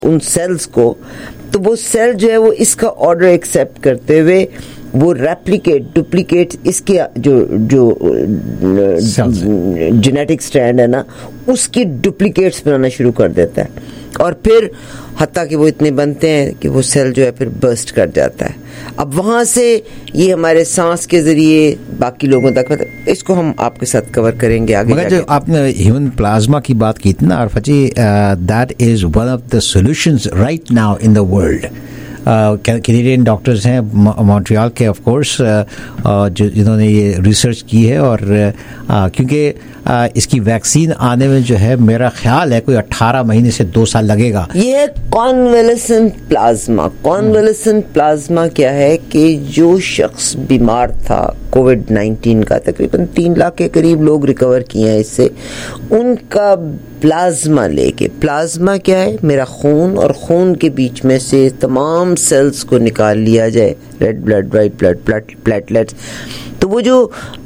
उन सेल्स को, तो वो सेल जो है वो इसका ऑर्डर एक्सेप्ट करते हुए वो डुप्लीकेट इसके जो जेनेटिक स्ट्रैंड है ना, उसकी डुप्लीकेट्स बनाना शुरू कर देता है, और फिर हत्ता कि वो इतने बनते हैं कि वो सेल जो है फिर बर्स्ट कर जाता है। अब वहां से ये हमारे सांस के जरिए बाकी लोगों तक, इसको हम आपके साथ कवर करेंगे आगे। मगर जो आपने ह्यूमन प्लाज्मा की बात की थी ना Arfa ji, that is one of the solutions right now in the world. Canadian doctors हैं मॉन्ट्रियल के ऑफ कोर्स, जिन्होंने ये रिसर्च की है, और क्योंकि इसकी वैक्सीन आने में जो है मेरा ख्याल है कोई 18 महीने से 2 साल लगेगा। ये कॉन्वेलेसेंट प्लाज्मा क्या है कि जो शख्स बीमार था कोविड-19 का, तकरीबन 3 लाख के करीब लोग रिकवर किए हैं इससे, उनका प्लाज्मा लेके, प्लाज्मा क्या है, मेरा खून और खून के बीच में से तमाम सेल्स को निकाल लिया जाए, red blood, white blood, platelets, तो वो जो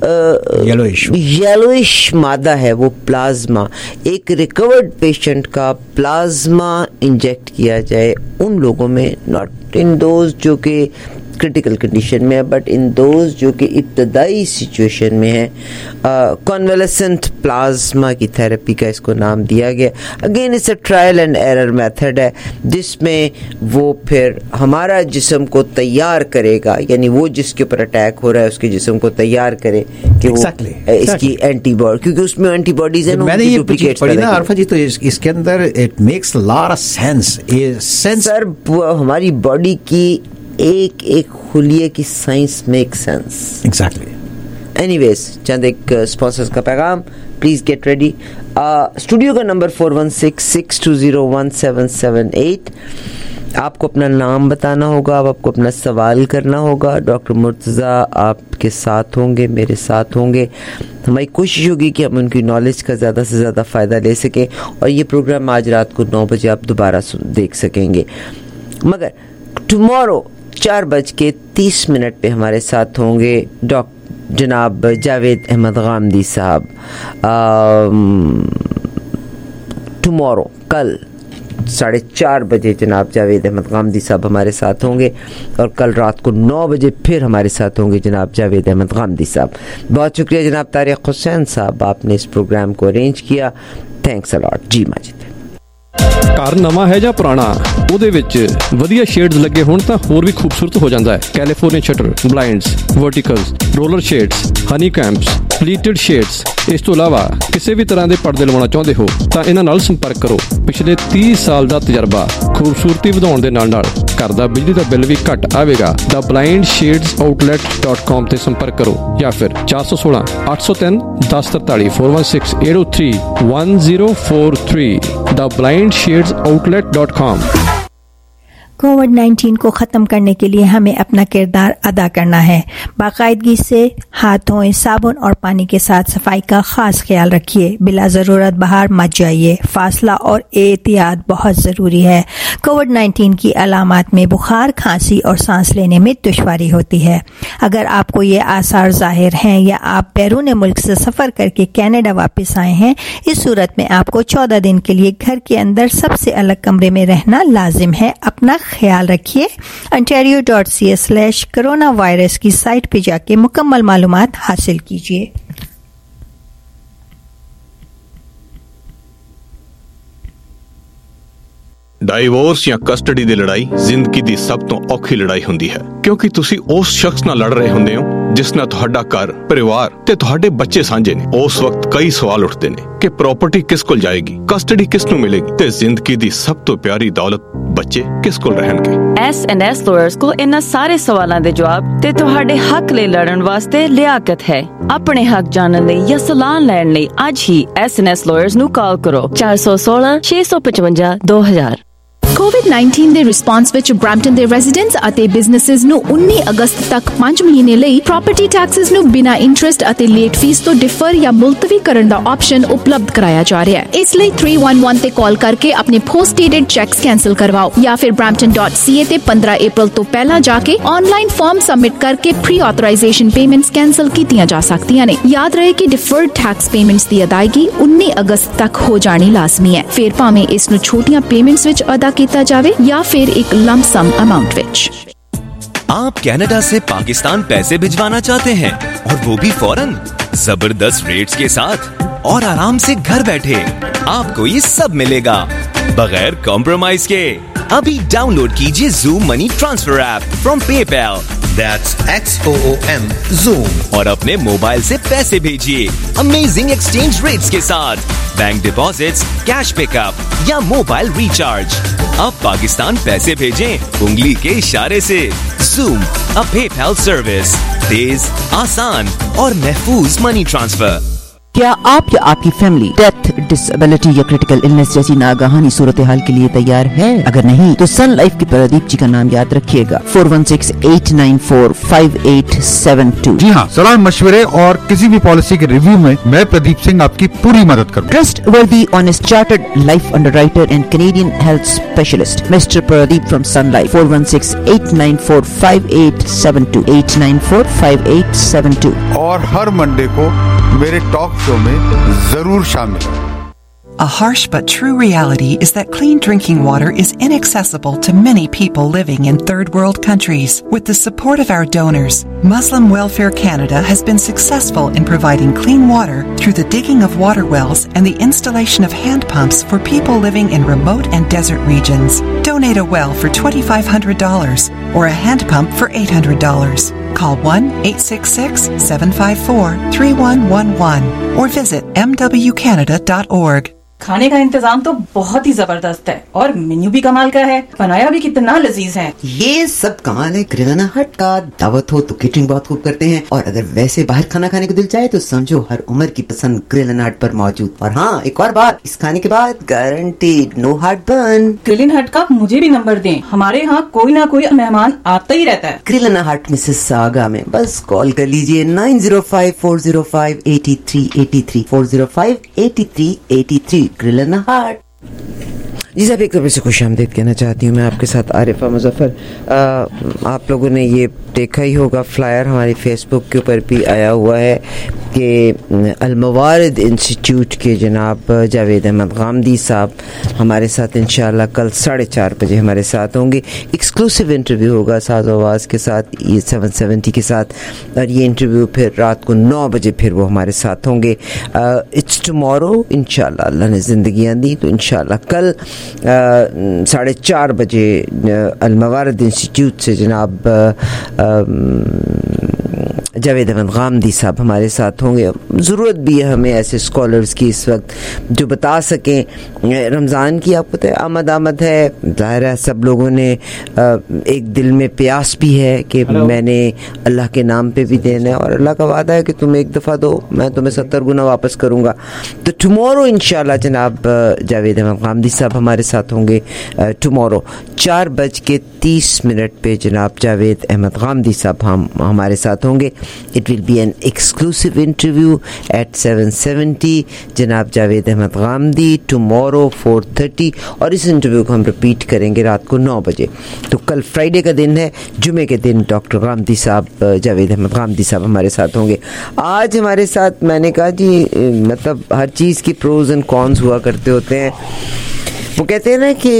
येलोइश मादा है वो प्लाज्मा, एक रिकवर्ड पेशेंट का प्लाज्मा इंजेक्ट किया जाए उन लोगों में, नॉट इन दोज जो कि क्रिटिकल कंडीशन में है, बट इन दोज जो कि इब्तदाई सिचुएशन में है। कॉन्वेलेसेंट प्लाज्मा की थेरेपी का इसको नाम दिया गया। Again it's a trial and error method है, जिसमें वो फिर हमारा जिस्म को तैयार करेगा, यानी वो जिसके ऊपर अटैक हो रहा है उसके जिस्म को तैयार करे कि वो इसकी एंटीबॉडी, क्योंकि उसमें एंटीबॉडीज है। मैंने ये पढ़ी ना आरफा जी, तो इसके अंदर it makes lot of sense. Sir हमारी बॉडी की एक खुलिये की science make sense. Exactly. Anyways, चंद एक स्पॉन्सर्स का पैगाम, प्लीज गेट रेडी। स्टूडियो का नंबर 4166201778। आपको अपना नाम बताना होगा, आपको अपना सवाल करना होगा। डॉक्टर मुर्तज़ा आपके साथ होंगे, मेरे साथ होंगे। हमारी कोशिश होगी कि हम उनकी नॉलेज का ज़्यादा से ज़्यादा फ़ायदा ले सकें, और ये प्रोग्राम आज रात को 9 बजे आप दोबारा देख सकेंगे। मगर टुमारो 4:30 पे हमारे साथ होंगे जनाब जावेद अहमद गामदी साहब। टुमारो कल 4:30 बजे जनाब जावेद अहमद गामदी साहब हमारे साथ होंगे, और कल रात को 9 बजे फिर हमारे साथ होंगे जनाब जावेद अहमद गामदी साहब। बहुत शुक्रिया जनाब तारिक हुसैन साहब, आपने इस प्रोग्राम को अरेंज किया। Thanks a lot ji Majid. घर नवा है ਜਾਂ ਪੁਰਾਣਾ, ਉਹਦੇ ਵਿੱਚ ਵਧੀਆ ਸ਼ੇਡਸ ਲੱਗੇ ਹੋਣ ਤਾਂ ਹੋਰ ਵੀ ਖੂਬਸੂਰਤ ਹੋ ਜਾਂਦਾ ਹੈ। California shutter, blinds, verticals, roller shades, honeycombs, pleated shades. ਇਸ ਤੋਂ ਇਲਾਵਾ ਕਿਸੇ ਵੀ ਤਰ੍ਹਾਂ ਦੇ ਪਰਦੇ ਲਵਾਉਣਾ ਚਾਹੁੰਦੇ ਹੋ ਤਾਂ ਇਹਨਾਂ ਨਾਲ ਸੰਪਰਕ ਕਰੋ। ਪਿਛਲੇ 30 ਸਾਲ ਦਾ ਤਜਰਬਾ, ਖੂਬਸੂਰਤੀ ਵਧਾਉਣ ਦੇ ਨਾਲ ਨਾਲ ਘਰ ਦਾ ਬਿਜਲੀ ਦਾ ਬਿੱਲ ਵੀ ਘੱਟ ਆਵੇਗਾ। ਦਾ blindshadesOutlet.com ਤੇ ਸੰਪਰਕ ਕਰੋ, ਜਾਂ ਫਿਰ 416 803 1043 416 803 1043 ਦਾ blindshadesOutlet.com। कोविड-19 को ख़त्म करने के लिए हमें अपना किरदार अदा करना है। बाकायदगी से हाथ धोएं, साबुन और पानी के साथ सफाई का खास ख्याल रखिए। बिला ज़रूरत बाहर मत जाइए। फासला और एहतियात बहुत ज़रूरी है। कोविड-19 की अलामात में बुखार, खांसी और सांस लेने में दुश्वारी होती है। अगर आपको ये आसार ज़ाहिर हैं या आप बैरून मुल्क से सफ़र करके कनाडा वापस आए हैं, इस सूरत में आपको 14 दिन के लिए घर के अंदर सबसे अलग कमरे में रहना लाजिम है। अपना ख्याल रखिए। ontario.ca/coronavirus की साइट पे जाके मुकम्मल मालूमात हासिल कीजिए। ਡਾਈਵੋਰਸ ਜਾਂ ਕਸਟਡੀ ਦੀ ਲੜਾਈ ਜ਼ਿੰਦਗੀ ਦੀ ਸਭ ਤੋਂ ਔਖੀ ਲੜਾਈ ਹੁੰਦੀ ਹੈ, ਕਿਉਂਕਿ ਤੁਸੀਂ ਉਸ ਸ਼ਖਸ ਨਾਲ ਲੜ ਰਹੇ ਹੁੰਦੇ ਹੋ ਜਿਸ ਨਾਲ ਤੁਹਾਡਾ ਘਰ, ਪਰਿਵਾਰ ਤੇ ਤੁਹਾਡੇ ਬੱਚੇ ਸਾਂਝੇ ਨੇ। ਉਸ ਵਕਤ ਕਈ ਸਵਾਲ ਉੱਠਦੇ ਨੇ ਕਿ ਪ੍ਰਾਪਰਟੀ ਕਿਸ ਕੋਲ ਜਾਏਗੀ, ਕਸਟਡੀ ਕਿਸ ਨੂੰ ਮਿਲੇਗੀ ਤੇ ਜ਼ਿੰਦਗੀ ਦੀ ਸਭ ਤੋਂ ਪਿਆਰੀ ਦੌਲਤ ਬੱਚੇ ਕਿਸ ਕੋਲ ਰਹਿਣਗੇ। S&S ਲਾਇਰਸ ਕੋਲ ਇਹਨਾਂ ਸਾਰੇ ਸਵਾਲਾਂ ਦੇ ਜਵਾਬ ਤੇ ਤੁਹਾਡੇ ਹੱਕ ਲਈ ਲੜਨ ਵਾਸਤੇ ਲਿਆਕਤ ਹੈ। ਆਪਣੇ ਹੱਕ ਜਾਣਨ ਲਈ ਜਾਂ ਸਲਾਹ ਲੈਣ ਲਈ ਅੱਜ ਹੀ S&S ਲਾਇਰਸ ਨੂੰ ਕਾਲ ਕਰੋ 416 655 2000। COVID-19 ਦੇ ਰਿਸਪਾਂਸ ਵਿੱਚ ਬ੍ਰੈਂਪਟਨ ਦੇ ਰੈਜ਼ੀਡੈਂਟਸ ਅਤੇ ਬਿਜ਼ਨੈਸਸ ਨੂੰ 19 ਅਗਸਤ ਤੱਕ 5 ਮਹੀਨੇ ਲਈ ਪ੍ਰਾਪਰਟੀ ਟੈਕਸਸ ਨੂੰ ਬਿਨਾਂ ਇੰਟਰਸਟ ਅਤੇ ਲੇਟ ਫੀਸ ਤੋਂ ਡਿਫਰ ਜਾਂ ਮੁਲਤਵੀ ਕਰਨ ਦਾ ਆਪਸ਼ਨ ਉਪਲਬਧ ਕਰਾਇਆ ਜਾ ਰਿਹਾ ਹੈ। ਇਸ ਲਈ 311 ਤੇ ਕਾਲ ਕਰਕੇ ਆਪਣੇ ਪੋਸਟ ਡੇਟਡ ਚੈਕਸ ਕੈਂਸਲ ਕਰਵਾਓ, ਜਾਂ ਫਿਰ brampton.ca ਤੇ 15 ਅਪ੍ਰੈਲ ਤੋਂ ਪਹਿਲਾਂ ਜਾ ਕੇ ਆਨਲਾਈਨ ਫਾਰਮ ਸਬਮਿਟ ਕਰਕੇ ਪ੍ਰੀ ਆਥੋਰਾਈਜ਼ੇਸ਼ਨ ਪੇਮੈਂਟਸ ਕੈਂਸਲ ਕੀਤੀਆਂ ਜਾ ਸਕਦੀਆਂ ਨੇ। ਯਾਦ ਰਹੇ ਕਿ ਡਿਫਰਡ ਟੈਕਸ ਪੇਮੈਂਟਸ ਦੀ ਅਦਾਇਗੀ 19 ਅਗਸਤ ਤੱਕ ਹੋ ਜਾਣੀ ਲਾਜ਼ਮੀ ਹੈ। ਫਿਰ ਭਾਵੇਂ ਇਸ ਨੂੰ ਛੋਟੀਆਂ ਪੇਮੈਂਟਸ ਵਿੱਚ ਅਦਾ ਕੀਤਾ ਕੀਤਾ ਜਾਵੇ ਜਾਂ ਫਿਰ ਇੱਕ ਲੰਪ ਸਮ ਅਮਾਉਂਟ ਵਿੱਚ। आप कनाडा से पाकिस्तान पैसे भिजवाना चाहते हैं और वो भी फौरन, जबरदस्त रेट्स के साथ और आराम से घर बैठे आपको ये सब मिलेगा बगैर कॉम्प्रोमाइज के। अभी डाउनलोड कीजिए Zoom money transfer app from PayPal, That's XOOM Zoom, और अपने मोबाइल से पैसे भेजिए अमेजिंग एक्सचेंज रेट्स के साथ, बैंक डिपॉजिट्स, कैश पिकअप या मोबाइल रिचार्ज। अब पाकिस्तान पैसे भेजें उंगली के इशारे से। Zoom, a PayPal सर्विस, तेज, आसान और महफूज मनी ट्रांसफर। क्या आप या आपकी फैमिली डेथ, डिसेबिलिटी या क्रिटिकल इलनेस जैसी नागहानी सूरत हाल के लिए तैयार है? अगर नहीं तो सन लाइफ के प्रदीप जी का नाम याद रखिएगा, 4168945872। जी हाँ, सलाह मशवरे और किसी भी पॉलिसी के रिव्यू में मैं प्रदीप सिंह आपकी पूरी मदद करूँ। Trustworthy honest chartered life underwriter and Canadian health specialist mister Pradeep from Sun Life, 4168945872, 8945872। और हर मंडे को मेरे टॉक शो में जरूर शामिल। A harsh but true reality is that clean drinking water is inaccessible to many people living in third world countries. With the support of our donors, Muslim Welfare Canada has been successful in providing clean water through the digging of water wells and the installation of hand pumps for people living in remote and desert regions. Donate a well for $2,500 or a hand pump for $800. Call 1-866-754-3111 or visit mwcanada.org. खाने का इंतजाम तो बहुत ही जबरदस्त है और menu भी कमाल का है, बनाया भी कितना लजीज है। ये सब कमाल है ग्रिलाना हट का। दावत हो तो केटरिंग बहुत खूब करते हैं, और अगर वैसे बाहर खाना खाने को दिल चाहे तो समझो हर उम्र की पसंद ग्रिलाना हट पर मौजूद। और हाँ, एक और बात, इस खाने के बाद गारंटीड नो हार्ट बर्न। ग्रिलाना हट का मुझे भी नंबर दें, हमारे यहाँ कोई ना कोई मेहमान आता ही रहता है। ग्रिलाना हट मिसिसागा में बस कॉल कर लीजिए 9054058383, 4058383। ग्रिलाना हाट। जी साहब, एक तरफ से खुश आमदीद कहना चाहती हूँ मैं आपके साथ आरिफा मुजफ्फर। आप लोगों ने ये देखा ही होगा, फ्लायर हमारे फेसबुक के ऊपर भी आया हुआ है कि अलमवारिद इंस्टीट्यूट के जनाब जावेद अहमद गामदी साहब हमारे साथ इंशाल्लाह कल 4:30 बजे हमारे साथ होंगे। एक्सक्लूसिव इंटरव्यू होगा साज आवाज़ के साथ, ये 770 के साथ, और ये इंटरव्यू फिर रात को 9 बजे फिर वो हमारे साथ होंगे। इट्स टुमारो इंशाल्लाह, अल्लाह ने ज़िंदगी दी तो इंशाल्लाह कल 4:30 बजे अलमवारिद इंस्टीट्यूट से जनाब जावेद अहमद गामदी साहब हमारे साथ होंगे। ज़रूरत भी है हमें ऐसे स्कॉलर्स की इस वक्त जो बता सकें। रमज़ान की आपको पता है आमद है, ज़ाहिर है सब लोगों ने एक दिल में प्यास भी है कि मैंने अल्लाह के नाम पे भी देना है, और अल्लाह का वादा है कि तुम एक दफ़ा दो मैं तुम्हें 70 गुना वापस करूँगा। तो टुमारो इंशाल्लाह जनाब जावेद अहमद गामदी साहब हमारे साथ होंगे। टुमारो 4:30 पे जनाब जावेद अहमद गामदी साहब हमारे साथ होंगे। It will be an exclusive interview at 770 जनाब जावेद अहमद गामदी, टुमारो 4:30, और इस इंटरव्यू को हम रिपीट करेंगे रात को 9 बजे। तो कल फ्राइडे का दिन है, जुमे के दिन डॉक्टर गामदी साहब जावेद अहमद गामदी साहब हमारे साथ होंगे। आज हमारे साथ मैंने कहा जी मतलब हर चीज़ की प्रोज एंड कॉन्स हुआ करते होते हैं। वो कहते हैं ना कि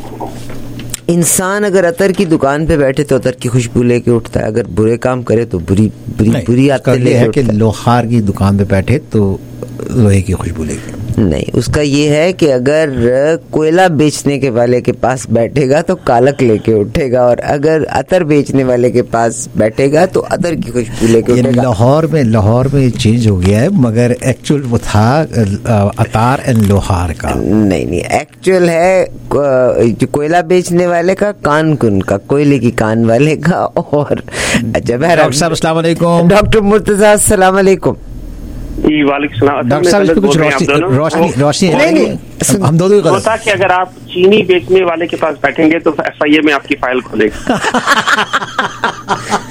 इंसान अगर अतर की दुकान पे बैठे तो अतर की खुशबू लेके उठता है, अगर बुरे काम करे तो बुरी आदतें लेके उठता है। लोहार की दुकान पे बैठे तो लोहे की खुशबू लेके नहीं, उसका ये है कि अगर कोयला बेचने के वाले के पास बैठेगा तो कालक लेके उठेगा, और अगर अतर बेचने वाले के पास बैठेगा तो अतर की खुशबू लेके उठेगा। लाहौर में चेंज हो गया है, मगर एक्चुअल वो था अतार एंड लोहार का। नहीं, एक्चुअल है जो कोयला बेचने वाले का, कान कुन का, कोयले की कान वाले का। और अच्छा डॉक्टर साहब अस्सलाम वालेकुम। डॉक्टर मुर्तजा अस्सलाम वालेकुम। डॉक्टर साहब इसमें कुछ रोशनी हम दो होता कि अगर आप चीनी बेचने वाले के पास बैठेंगे तो FIA में आपकी फाइल खोलेगा।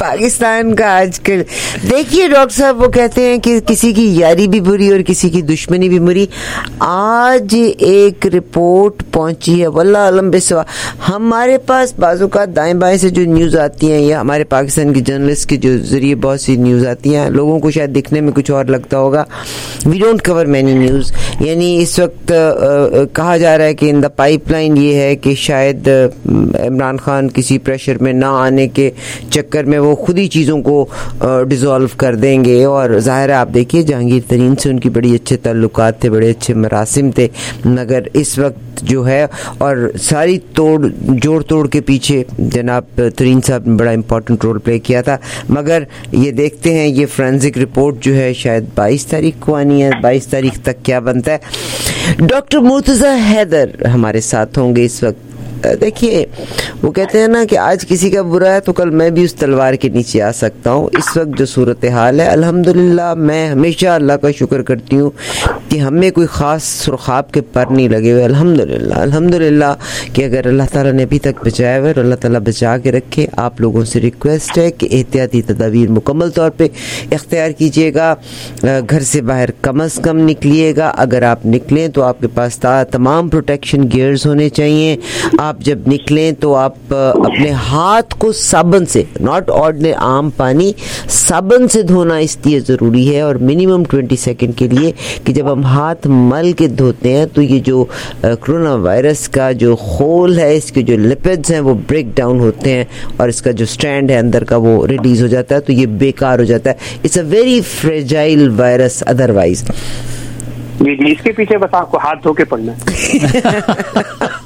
पाकिस्तान का आजकल देखिए डॉक्टर साहब, वो कहते हैं कि किसी की यारी भी बुरी और किसी की दुश्मनी भी बुरी। आज एक रिपोर्ट पहुंची है, वल्लाह अलम बिस्वा, हमारे पास बाजू का दाएं बाएं से जो न्यूज़ आती हैं या हमारे पाकिस्तान के जर्नलिस्ट के जो जरिए बहुत सी न्यूज़ आती हैं, लोगों को शायद दिखने में कुछ और लगता होगा। We don't cover many news. यानी इस वक्त कहा जा रहा है कि इन द पाइपलाइन ये है कि शायद इमरान खान किसी प्रेशर में ना आने के चक्कर में वो खुद ही चीज़ों को डिसॉल्व कर देंगे। और ज़ाहिर है आप देखिए जहांगीर तरीन से उनकी बड़ी अच्छे ताल्लुकात थे, बड़े अच्छे मरासिम थे, मगर इस वक्त जो है और सारी जोड़ तोड़ के पीछे जनाब तरीन साहब ने बड़ा इंपॉर्टेंट रोल प्ले किया था। मगर ये देखते हैं ये फोरेंसिक रिपोर्ट जो है शायद 22 तारीख को आनी है, 22 तारीख तक क्या बनता है। डॉक्टर मुर्तज़ा हैदर हमारे साथ होंगे इस वक्त। देखिए वो कहते हैं ना कि आज किसी का बुरा है तो कल मैं भी उस तलवार के नीचे आ सकता हूँ। इस वक्त जो सूरत हाल है, अल्हम्दुलिल्लाह मैं हमेशा अल्लाह का शुक्र करती हूँ कि हमें कोई ख़ास सुरखाब के पर नहीं लगे हुए। अल्हम्दुलिल्लाह कि अगर अल्लाह ताला ने अभी तक बचाया हुआ है और अल्लाह ताला बचा के रखे। आप लोगों से रिक्वेस्ट है कि एहतियाती तदाबीर मुकम्मल तौर पर इख्तियार कीजिएगा, घर से बाहर कम अज़ कम निकलिएगा। अगर आप निकलें तो आपके पास तमाम प्रोटेक्शन गियर्स होने चाहिए। आप जब निकलें तो आप अपने हाथ को साबुन से, नॉट ऑर्डिनरी आम पानी, साबुन से धोना इसलिए ज़रूरी है और मिनिमम 20 सेकंड के लिए कि जब हम हाथ मल के धोते हैं तो ये जो कोरोना वायरस का जो खोल है, इसके जो लिपिड्स हैं वो ब्रेक डाउन होते हैं और इसका जो स्ट्रैंड है अंदर का वो रिलीज़ हो जाता है, तो ये बेकार हो जाता है। It's a very fragile virus otherwise. जी, इसके पीछे बस आपको हाथ धो के पड़ना है।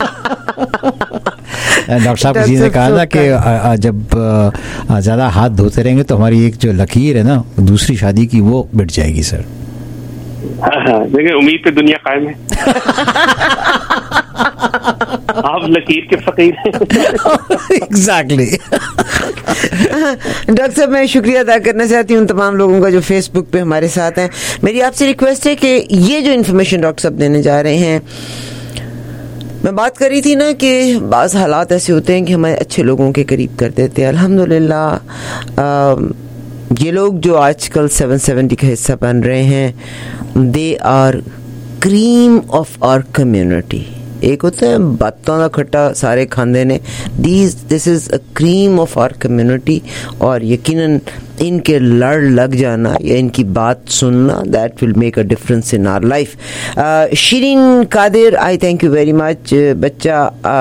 डॉक्टर साहब किसी ने कहा था कि जब ज़्यादा हाथ धोते रहेंगे तो हमारी एक जो लकीर है ना दूसरी शादी की वो मिट जाएगी सर। देखिए उम्मीद पे दुनिया कायम है। आप लकीर के फकीर हैं। एग्जैक्टली। डॉक्टर साहब मैं शुक्रिया अदा करना चाहती हूँ तमाम लोगों का जो फेसबुक पे हमारे साथ हैं। मेरी आपसे रिक्वेस्ट है कि ये जो इन्फॉर्मेशन डॉक्टर साहब देने जा रहे हैं, मैं बात कर रही थी ना कि बाज़ हालात ऐसे होते हैं कि हमारे अच्छे लोगों के करीब कर देते हैं। अल्हम्दुलिल्लाह ये लोग जो आजकल 770 का हिस्सा बन रहे हैं, they are cream of our community. एक होता है बातों का खट्टा सारे खांदे ने, this is a cream of our community. और यकीनन इनके लड़ लग जाना या इनकी बात सुनना, that will make a difference in our life. Shirin Qadir, I thank you very much बच्चा,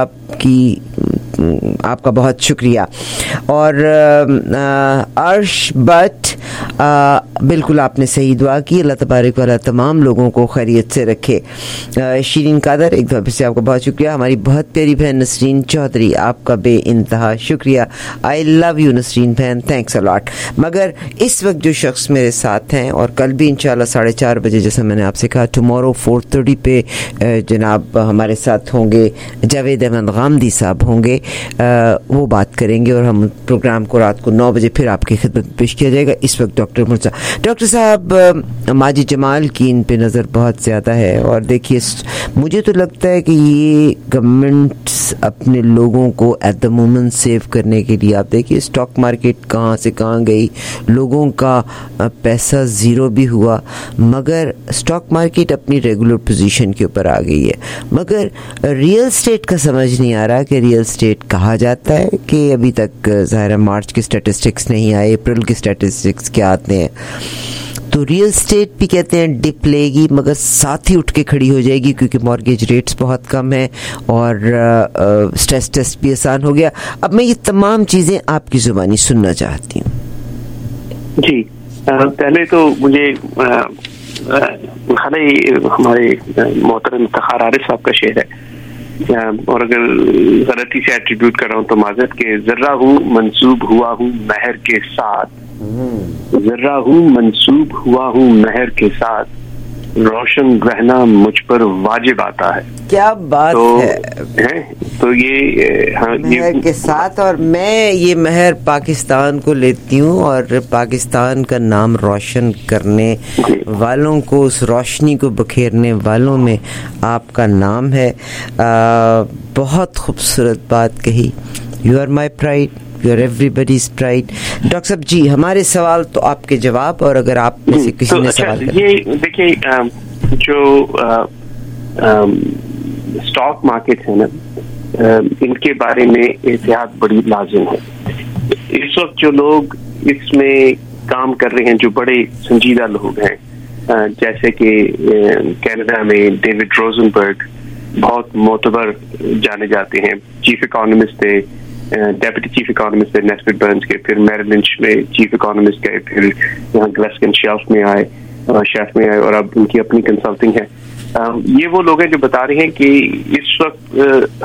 आपका बहुत शुक्रिया। और अर्श बट, बिल्कुल आपने सही दुआ की, अल्लाह तबारक वाला तमाम लोगों को खैरियत से रखे। शिरीन कादर, एक दफ़ा से आपका बहुत शुक्रिया। हमारी बहुत प्यारी बहन नसरीन चौधरी, आपका बे इंतहा शुक्रिया। आई लव यू नसरीन बहन, थैंक्स अ लॉट। मगर इस वक्त जो शख्स मेरे साथ हैं और कल भी इंशाल्लाह 4:30 बजे, जैसा मैंने आपसे कहा, टुमारो 4:30 पे जनाब हमारे साथ होंगे जावेद अहमद गामदी साहब होंगे, वो बात करेंगे और हम प्रोग्राम को रात को 9 बजे फिर आपकी खिदमत में पेश किया जाएगा। इस वक्त डॉक्टर साहब माजी जमाल की इन पे नज़र बहुत ज़्यादा है। और देखिए मुझे तो लगता है कि ये गवर्नमेंट अपने लोगों को एट द मोमेंट सेव करने के लिए, आप देखिए स्टॉक मार्केट कहाँ से कहाँ गई, लोगों का पैसा ज़ीरो भी हुआ, मगर स्टॉक मार्केट अपनी रेगुलर पोजीशन के ऊपर आ गई है। मगर रियल स्टेट का समझ नहीं आ रहा कि रियल स्टेट कहा जाता है कि अभी तक ज़ाहिर मार्च के स्टैटिस्टिक्स नहीं आए, अप्रैल के स्टैटिस्टिक्स क्या आते हैं, तो रियल स्टेट भी कहते हैं डिप लेगी मगर साथ ही उठ के खड़ी हो जाएगी क्योंकि मॉर्गेज रेट्स बहुत कम है और स्ट्रेस टेस्ट भी आसान हो गया। अब मैं ये तमाम चीज़ें आपकी ज़ुबानी सुनना चाहती हूँ। जी, पहले तो मुझे हमारे मोहतरम तखार आरिफ साहब का शेर है, और अगर गलती से एट्रीब्यूट कर रहा हूँ तो माजरत के, जर्रा हूँ मंसूब हुआ हूँ महर के साथ, जर्रा हूँ मंसूब हुआ हूँ महर के साथ, रोशन रहना मुझ पर वाजिब आता है। क्या बात है? तो ये महर के साथ, और मैं ये महर पाकिस्तान को लेती हूँ और पाकिस्तान का नाम रोशन करने वालों को, उस रोशनी को बखेरने वालों में आपका नाम है। बहुत खूबसूरत बात कही। You are my pride, your everybody's pride. Doctor साहब जी, हमारे सवाल तो आपके जवाब, और अगर आप में से किसी ने सवाल ये देखिए, जो स्टॉक मार्केट है ना, इनके बारे में एहतियात बड़ी लाजिम है। इस वक्त जो लोग इसमें काम कर रहे हैं, जो बड़े संजीदा लोग हैं, जैसे कि कनाडा में डेविड रोजनबर्ग बहुत मोतबर जाने जाते हैं, चीफ इकोनॉमिस्ट थे, डेप्यूटी चीफ इकोनॉमिस्ट थे नेस्बिट बर्न्स के, फिर मैरिल लिंच में चीफ इकोनॉमिस्ट गए, फिर यहाँ ग्लेस्कन शेफ में आए, और अब उनकी अपनी कंसल्टिंग है। ये वो लोग हैं जो बता रहे हैं कि इस वक्त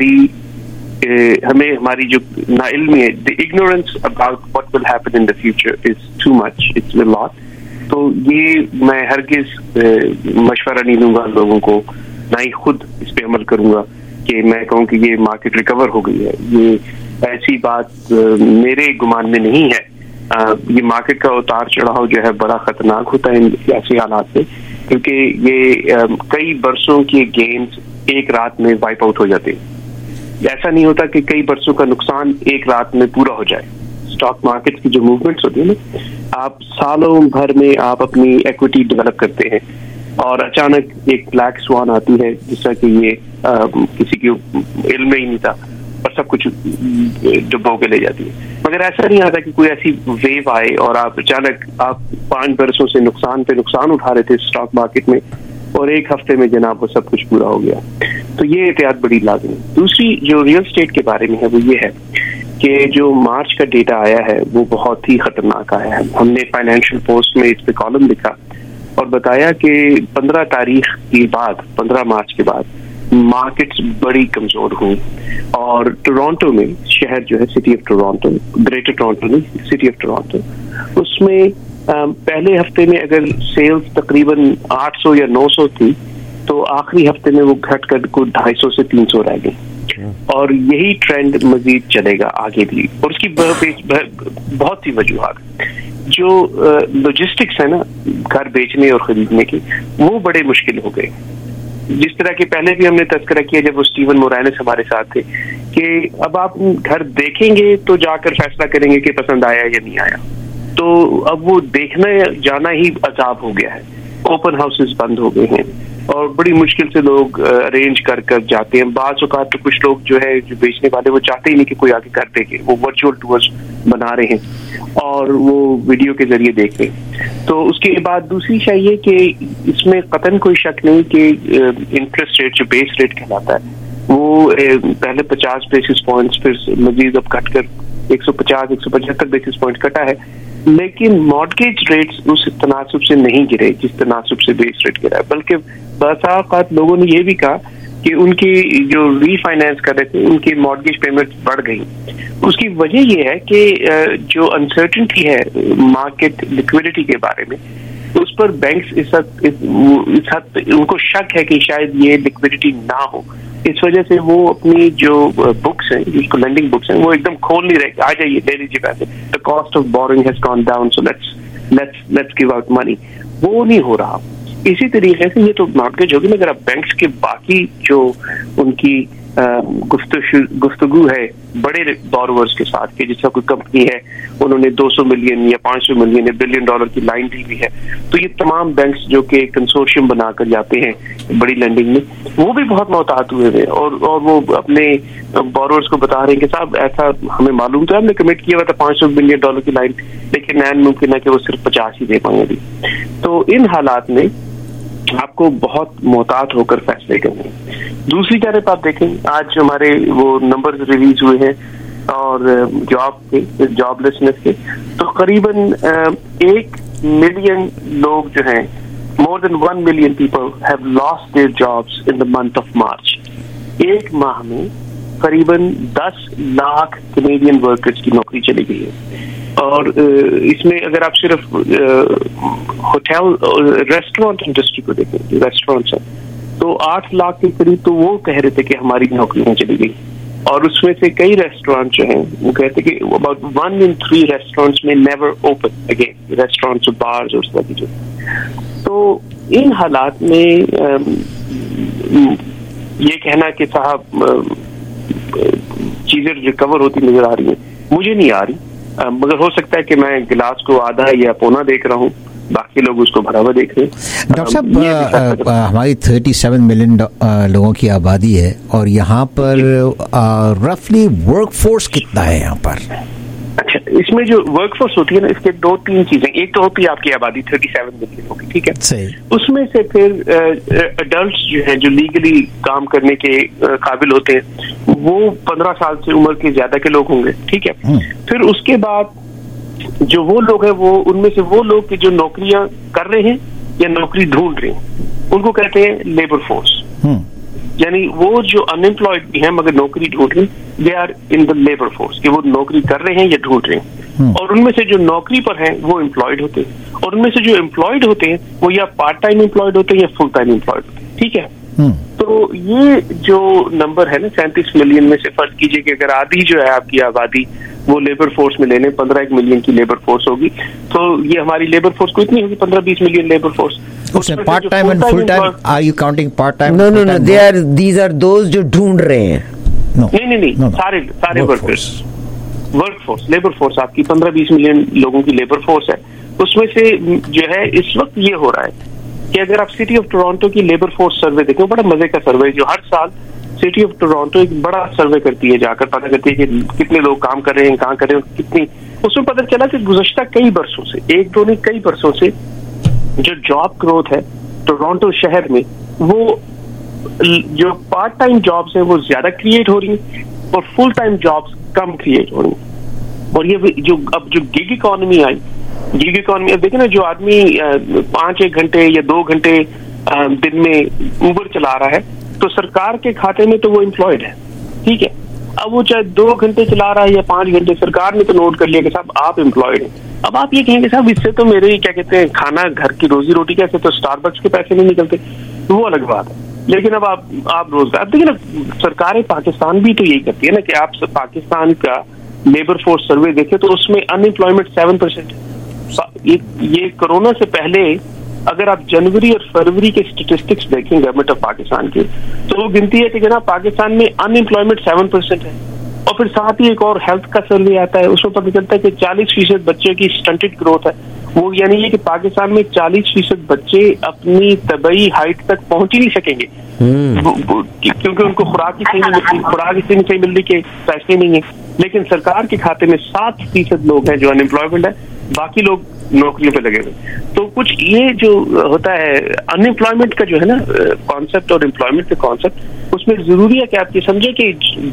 हमें हमारी जो नाइल्मी है, the ignorance about what will happen in the future is too much, it's a lot. तो ये मैं हरगिज मशवरा नहीं दूंगा लोगों को, ना ही खुद इस पे अमल करूंगा कि मैं कहूँ कि ये मार्केट रिकवर हो गई है। ये ऐसी बात मेरे गुमान में नहीं है। ये मार्केट का उतार चढ़ाव जो है बड़ा खतरनाक होता है ऐसे हालात में, क्योंकि ये कई बरसों के गेन्स एक रात में वाइप आउट हो जाते हैं। ऐसा नहीं होता कि कई बरसों का नुकसान एक रात में पूरा हो जाए। स्टॉक मार्केट की जो मूवमेंट्स होती है ना, आप सालों भर में आप अपनी इक्विटी डेवलप करते हैं और अचानक एक ब्लैक स्वान आती है, जिसका कि ये किसी की इल्म में ही नहीं था और सब कुछ डुबो के ले जाती है। मगर ऐसा नहीं आता कि कोई ऐसी वेव आए और आप अचानक आप 5 बरसों से नुकसान पे नुकसान उठा रहे थे स्टॉक मार्केट में, और एक हफ्ते में जनाब वो सब कुछ पूरा हो गया। तो ये एहतियात बड़ी लाज़िम है। दूसरी जो रियल स्टेट के बारे में है वो ये है कि जो मार्च का डेटा आया है वो बहुत ही खतरनाक आया है। हमने फाइनेंशियल पोस्ट में इस पे कॉलम लिखा और बताया कि 15 तारीख के बाद, 15 मार्च के बाद मार्केट्स बड़ी कमजोर हुई, और टोरंटो में, शहर जो है city of Toronto, greater Toronto नहीं, सिटी ऑफ टोरंटो, उसमें पहले हफ्ते में अगर सेल्स तकरीबन 800 या 900 थी, तो आखिरी हफ्ते में वो घट कर कुछ 250 से 300 रह गई, और यही ट्रेंड मजीद चलेगा आगे भी। और उसकी बहुत सी वजूहात, जो लॉजिस्टिक्स है ना घर बेचने और खरीदने की, वो बड़े मुश्किल हो गए। जिस तरह के पहले भी हमने तस्करा किया जब वो स्टीवन मोरानिस हमारे साथ थे, कि अब आप घर देखेंगे तो जाकर फैसला करेंगे कि पसंद आया या नहीं आया। तो अब वो देखना जाना ही अजाब हो गया है। ओपन हाउसेस बंद हो गए हैं और बड़ी मुश्किल से लोग अरेंज कर जाते हैं। बाज़ औक़ात तो कुछ लोग जो है, जो बेचने वाले, वो चाहते ही नहीं कि कोई आके कर देखे, वो वर्चुअल टूर्स बना रहे हैं और वो वीडियो के जरिए देख रहे हैं। तो उसके बाद दूसरी चाहिए कि इसमें कतन कोई शक नहीं कि इंटरेस्ट रेट, जो बेस रेट कहलाता है, वो पहले 50 बेसिस पॉइंट्स, फिर मजीद अब कट कर 150-175 बेसिस पॉइंट कटा है, लेकिन मॉर्गेज रेट्स उस तनासुब से नहीं गिरे जिस तनासुब से बेस रेट गिरा है। बल्कि बात लोगों ने ये भी कहा कि उनकी जो रीफाइनेंस कर रहे थे, उनकी मॉर्गेज पेमेंट बढ़ गई। उसकी वजह ये है कि जो अनसर्टेनिटी है मार्केट लिक्विडिटी के बारे में, उस पर बैंक्स इस हद उनको शक है कि शायद ये लिक्विडिटी ना हो। इस वजह से वो अपनी जो बुक्स हैं, जिसको लेंडिंग बुक्स हैं, वो एकदम खोल नहीं रहे। आ जाइए, ले लीजिए पैसे, the cost of borrowing has gone down, so let's give out money. वो नहीं हो रहा। इसी तरीके से ये तो मॉर्गेज होगी, मगर अब बैंक्स के बाकी जो उनकी गुफ्तगू है बड़े बोरोवर्स के साथ, कि जिसका कोई कंपनी है, उन्होंने 200 मिलियन या 500 मिलियन या $1 बिलियन की लाइन दी हुई है, तो ये तमाम बैंक्स जो कि कंसोर्शियम बनाकर जाते हैं बड़ी लैंडिंग में, वो भी बहुत मोहतात हुए हैं और वो अपने बोरोवर्स को बता रहे हैं कि साहब ऐसा हमें मालूम था, हमने कमिट किया हुआ था $500 बिलियन की लाइन, लेकिन ऐन मुमकिन है कि वो सिर्फ 50 ही दे पाएंगे अभी। तो इन हालात में आपको बहुत मोहतात होकर फैसले करने। दूसरी तरफ आप देखें, आज हमारे वो नंबर्स रिलीज हुए हैं और जॉबलेसनेस के, तो करीबन 1 मिलियन लोग जो हैं, more than 1 million people have lost their jobs in the month of March. एक माह में करीबन 10 लाख कैनेडियन वर्कर्स की नौकरी चली गई है। और इसमें अगर आप सिर्फ होटल रेस्टोरेंट इंडस्ट्री को देखें, रेस्टोरेंट्स है, तो 8 लाख के करीब तो वो कह रहे थे कि हमारी नौकरियां चली गई। और उसमें से कई रेस्टोरेंट जो हैं वो कहते कि अबाउट 1 in 3 रेस्टोरेंट्स में नेवर ओपन अगेन, रेस्टोरेंट्स और बार्स और सब जो। तो इन हालात में ये कहना कि साहब चीजें रिकवर होती नजर आ रही हैं, मुझे नहीं आ रही, मगर हो सकता है कि मैं गिलास को आधा या पौना देख रहा हूँ, बाकी लोग उसको भरा हुआ देख रहे हैं। डॉक्टर साहब, हमारी 37 मिलियन लोगों की आबादी है और यहाँ पर रफली वर्कफोर्स कितना है यहाँ पर? अच्छा, इसमें जो वर्कफोर्स होती है ना, इसके 2-3 चीजें, एक तो होती है आपकी आबादी 37 मिलियन होगी, ठीक है, सही। उसमें से फिर अडल्ट्स जो हैं, जो लीगली काम करने के काबिल होते हैं, वो 15 साल से उम्र के ज्यादा के लोग होंगे, ठीक है। फिर उसके बाद जो वो लोग हैं, वो उनमें से वो लोग के जो नौकरियां कर रहे हैं या नौकरी ढूंढ रहे हैं, उनको कहते हैं लेबर फोर्स। यानी वो जो अनएम्प्लॉयड भी हैं मगर नौकरी ढूंढ रहे हैं, they are in the labour force, कि वो नौकरी कर रहे हैं या ढूंढ रहे हैं। और उनमें से जो नौकरी पर हैं वो एम्प्लॉयड होते हैं, और उनमें से जो एम्प्लॉयड होते हैं वो या पार्ट टाइम एम्प्लॉयड होते हैं या फुल टाइम एम्प्लॉयड होते हैं, ठीक है। तो ये जो नंबर है ना 37 मिलियन में से, फर्ज कीजिए कि अगर आधी जो है आपकी आबादी वो लेबर फोर्स में लेने, 15 मिलियन की लेबर फोर्स होगी, तो ये हमारी लेबर फोर्स को इतनी होगी 15-20 million labour force. Part time and full time, are you counting part time? No, these are those जो ढूंढ रहे हैं। नहीं, सारे वर्कर्स, वर्कफोर्स, लेबर फोर्स आपकी 15-20 मिलियन लोगों की लेबर फोर्स है। उसमें से जो है इस वक्त ये हो रहा है कि अगर आप सिटी ऑफ टोरंटो की लेबर फोर्स सर्वे देखें, बड़ा मजे का सर्वे, जो हर साल सिटी ऑफ टोरंटो एक बड़ा सर्वे करती है, जाकर पता करती है कि कितने लोग काम कर रहे हैं, कहाँ कर रहे हैं, कितनी। उसमें पता चला कि गुज़श्ता कई बरसों से, एक दो नहीं कई बरसों से, जो जॉब ग्रोथ है टोरंटो शहर में, वो जो पार्ट टाइम जॉब्स हैं वो ज्यादा क्रिएट हो रही हैं और फुल टाइम जॉब्स कम क्रिएट हो रही हैं। और ये जो अब जो गिग इकोनॉमी आई, गिग इकोनॉमी, अब देखें ना, जो आदमी 5-1 घंटे या 2 घंटे दिन में ऊबर चला रहा है, तो सरकार के खाते में तो वो एम्प्लॉयड है, ठीक है। अब वो चाहे 2 घंटे चला रहा है या 5 घंटे, सरकार ने तो नोट कर लिया कि साहब आप एम्प्लॉयड हैं। अब आप ये कहेंगे साहब इससे तो मेरे क्या कहते हैं खाना, घर की रोजी रोटी, कैसे तो स्टारबक्स के पैसे नहीं निकलते, तो वो अलग बात है। लेकिन अब आप रोजगार, अब देखिए ना, सरकारें पाकिस्तान भी तो यही करती है ना कि आप पाकिस्तान का लेबर फोर्स सर्वे देखें तो उसमें अनएम्प्लॉयमेंट 7% है। ये कोरोना से पहले अगर आप जनवरी और फरवरी के स्टेटिस्टिक्स देखें गवर्नमेंट ऑफ पाकिस्तान के, तो वो गिनती है कि जनाब पाकिस्तान में अनएम्प्लॉयमेंट 7% है। और फिर साथ ही एक और हेल्थ का सर्वे आता है, उसमें पता चलता है कि 40% बच्चे की स्टंटेड ग्रोथ है। वो यानी ये कि पाकिस्तान में 40% बच्चे अपनी तबई हाइट तक पहुंच ही नहीं सकेंगे, क्योंकि उनको खुराक ही सही नहीं मिल रही, के पैसे नहीं है। लेकिन सरकार के खाते में 7% लोग हैं जो अनएम्प्लॉयमेंट है, बाकी लोग नौकरियों पे लगे हुए। तो कुछ ये जो होता है अनएम्प्लॉयमेंट का जो है ना कॉन्सेप्ट और एम्प्लॉयमेंट का कॉन्सेप्ट, उसमें जरूरी है कि आप ये समझे कि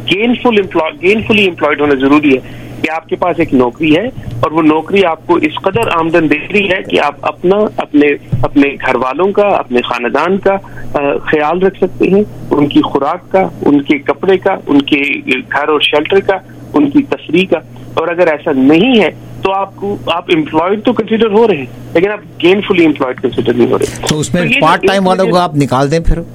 गेनफुली एम्प्लॉयड होना जरूरी है, कि आपके पास एक नौकरी है और वो नौकरी आपको इस कदर आमदन दे रही है कि आप अपने घर वालों का, अपने खानदान का ख्याल रख सकते हैं, उनकी खुराक का, उनके कपड़े का, उनके घर और शेल्टर का, उनकी तफरीह का। और अगर ऐसा नहीं है तो आप एम्प्लॉयड तो कंसिडर हो रहे हैं, लेकिन आप गेनफुली एम्प्लॉयड कंसिडर नहीं हो रहे। तो उसमें पार्ट टाइम वालों को आप निकाल दें फिर?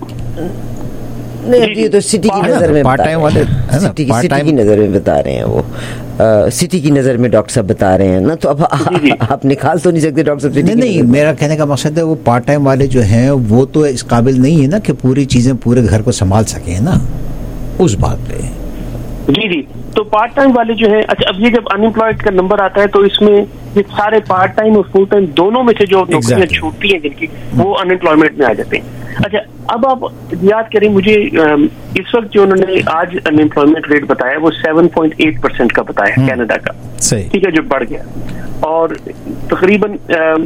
नहीं, ये तो सिटी की नजर में पार्ट टाइम वाले, सिटी की नजर में बता रहे हैं, वो सिटी की नजर में डॉक्टर साहब बता रहे हैं ना, तो अब आप निकाल तो नहीं सकते डॉक्टर साहब। नहीं, मेरा कहने का मकसद है वो पार्ट टाइम वाले जो हैं वो तो इस काबिल नहीं है ना कि पूरी चीजें पूरे घर को संभाल सके ना, उस बात पे। जी, तो पार्ट टाइम वाले जो है, अच्छा अब ये जब अनएम्प्लॉयड का नंबर आता है तो इसमें ये सारे पार्ट टाइम और फुल टाइम दोनों में से जो नौकरियां छूटती हैं जिनकी, वो अनएम्प्लॉयमेंट में आ जाते हैं। अच्छा, अब आप याद करें, मुझे इस वक्त जो उन्होंने आज अनएम्प्लॉयमेंट रेट बताया वो 7.8% का बताया कनाडा का, ठीक है, जो बढ़ गया। और तकरीबन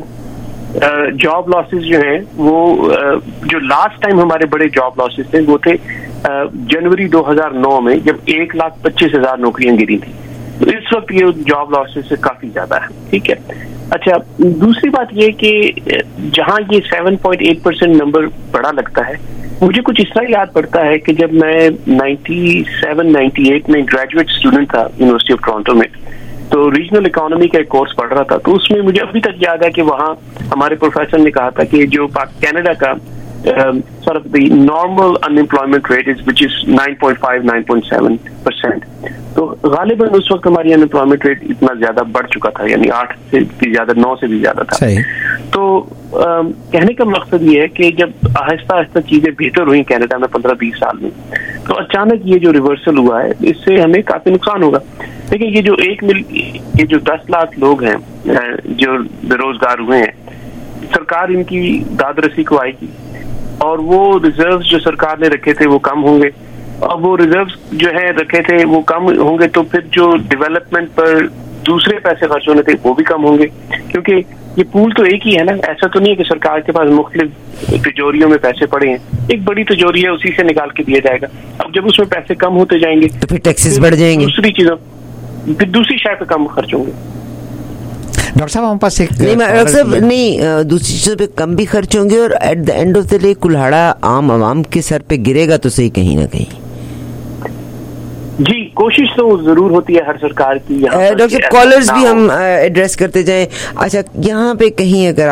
जॉब लॉसेस जो हैं वो जो लास्ट टाइम हमारे बड़े जॉब लॉसेस थे वो थे जनवरी 2009 में, जब 1,25,000 नौकरियां गिरी थी। तो इस वक्त ये जॉब लॉसेस से काफी ज्यादा है, ठीक है। अच्छा, दूसरी बात ये कि जहां ये 7.8% नंबर बड़ा लगता है, मुझे कुछ इस तरह याद पड़ता है कि जब मैं 97-98 में ग्रेजुएट स्टूडेंट था यूनिवर्सिटी ऑफ टोरंटो में, तो रीजनल इकोनॉमी का एक कोर्स पढ़ रहा था। तो उसमें मुझे अभी तक याद है कि वहाँ हमारे प्रोफेसर ने कहा था कि जो कनाडा का sort of the normal unemployment rate is which is 9.5-9.7%. तो तो गालिबन उस वक्त हमारी अनएम्प्लॉयमेंट रेट इतना ज्यादा बढ़ चुका था, यानी 8 से भी ज्यादा, 9 से भी ज्यादा था। तो कहने का मकसद ये है कि जब आहिस्ता आहिस्ता चीजें बेहतर हुई कनाडा में 15-20 साल में, तो अचानक ये जो रिवर्सल हुआ है इससे हमें काफी नुकसान होगा। देखिए ये जो 10 लाख लोग हैं जो बेरोजगार हुए हैं, सरकार इनकी दादरसी को आएगी और वो रिजर्व्स जो सरकार ने रखे थे वो कम होंगे, और वो रिजर्व्स जो है रखे थे वो कम होंगे, तो फिर जो डेवलपमेंट पर दूसरे पैसे खर्च होने थे वो भी कम होंगे, क्योंकि ये पूल तो एक ही है ना। ऐसा तो नहीं है कि सरकार के पास मुख्तलिफ तिजोरियों में पैसे पड़े हैं, एक बड़ी तिजोरी है उसी से निकाल के दिया जाएगा। अब जब उसमें पैसे कम होते जाएंगे तो फिर टैक्सेस बढ़ जाएंगे, दूसरी चीजों फिर दूसरी शय पे कम खर्च होंगे। डॉक्टर साहब हमारे पास डॉक्टर साहब नहीं, दूसरी चीजों पे कम भी खर्च होंगे और at the end of the day कुल्हाड़ा आम आवाम के सर पे गिरेगा तो सही कहीं ना कहीं। जी कोशिश तो जरूर होती है हर सरकार की। डॉक्टर साहब कॉलर्स भी हम एड्रेस करते जाएं। अच्छा यहाँ पे कहीं अगर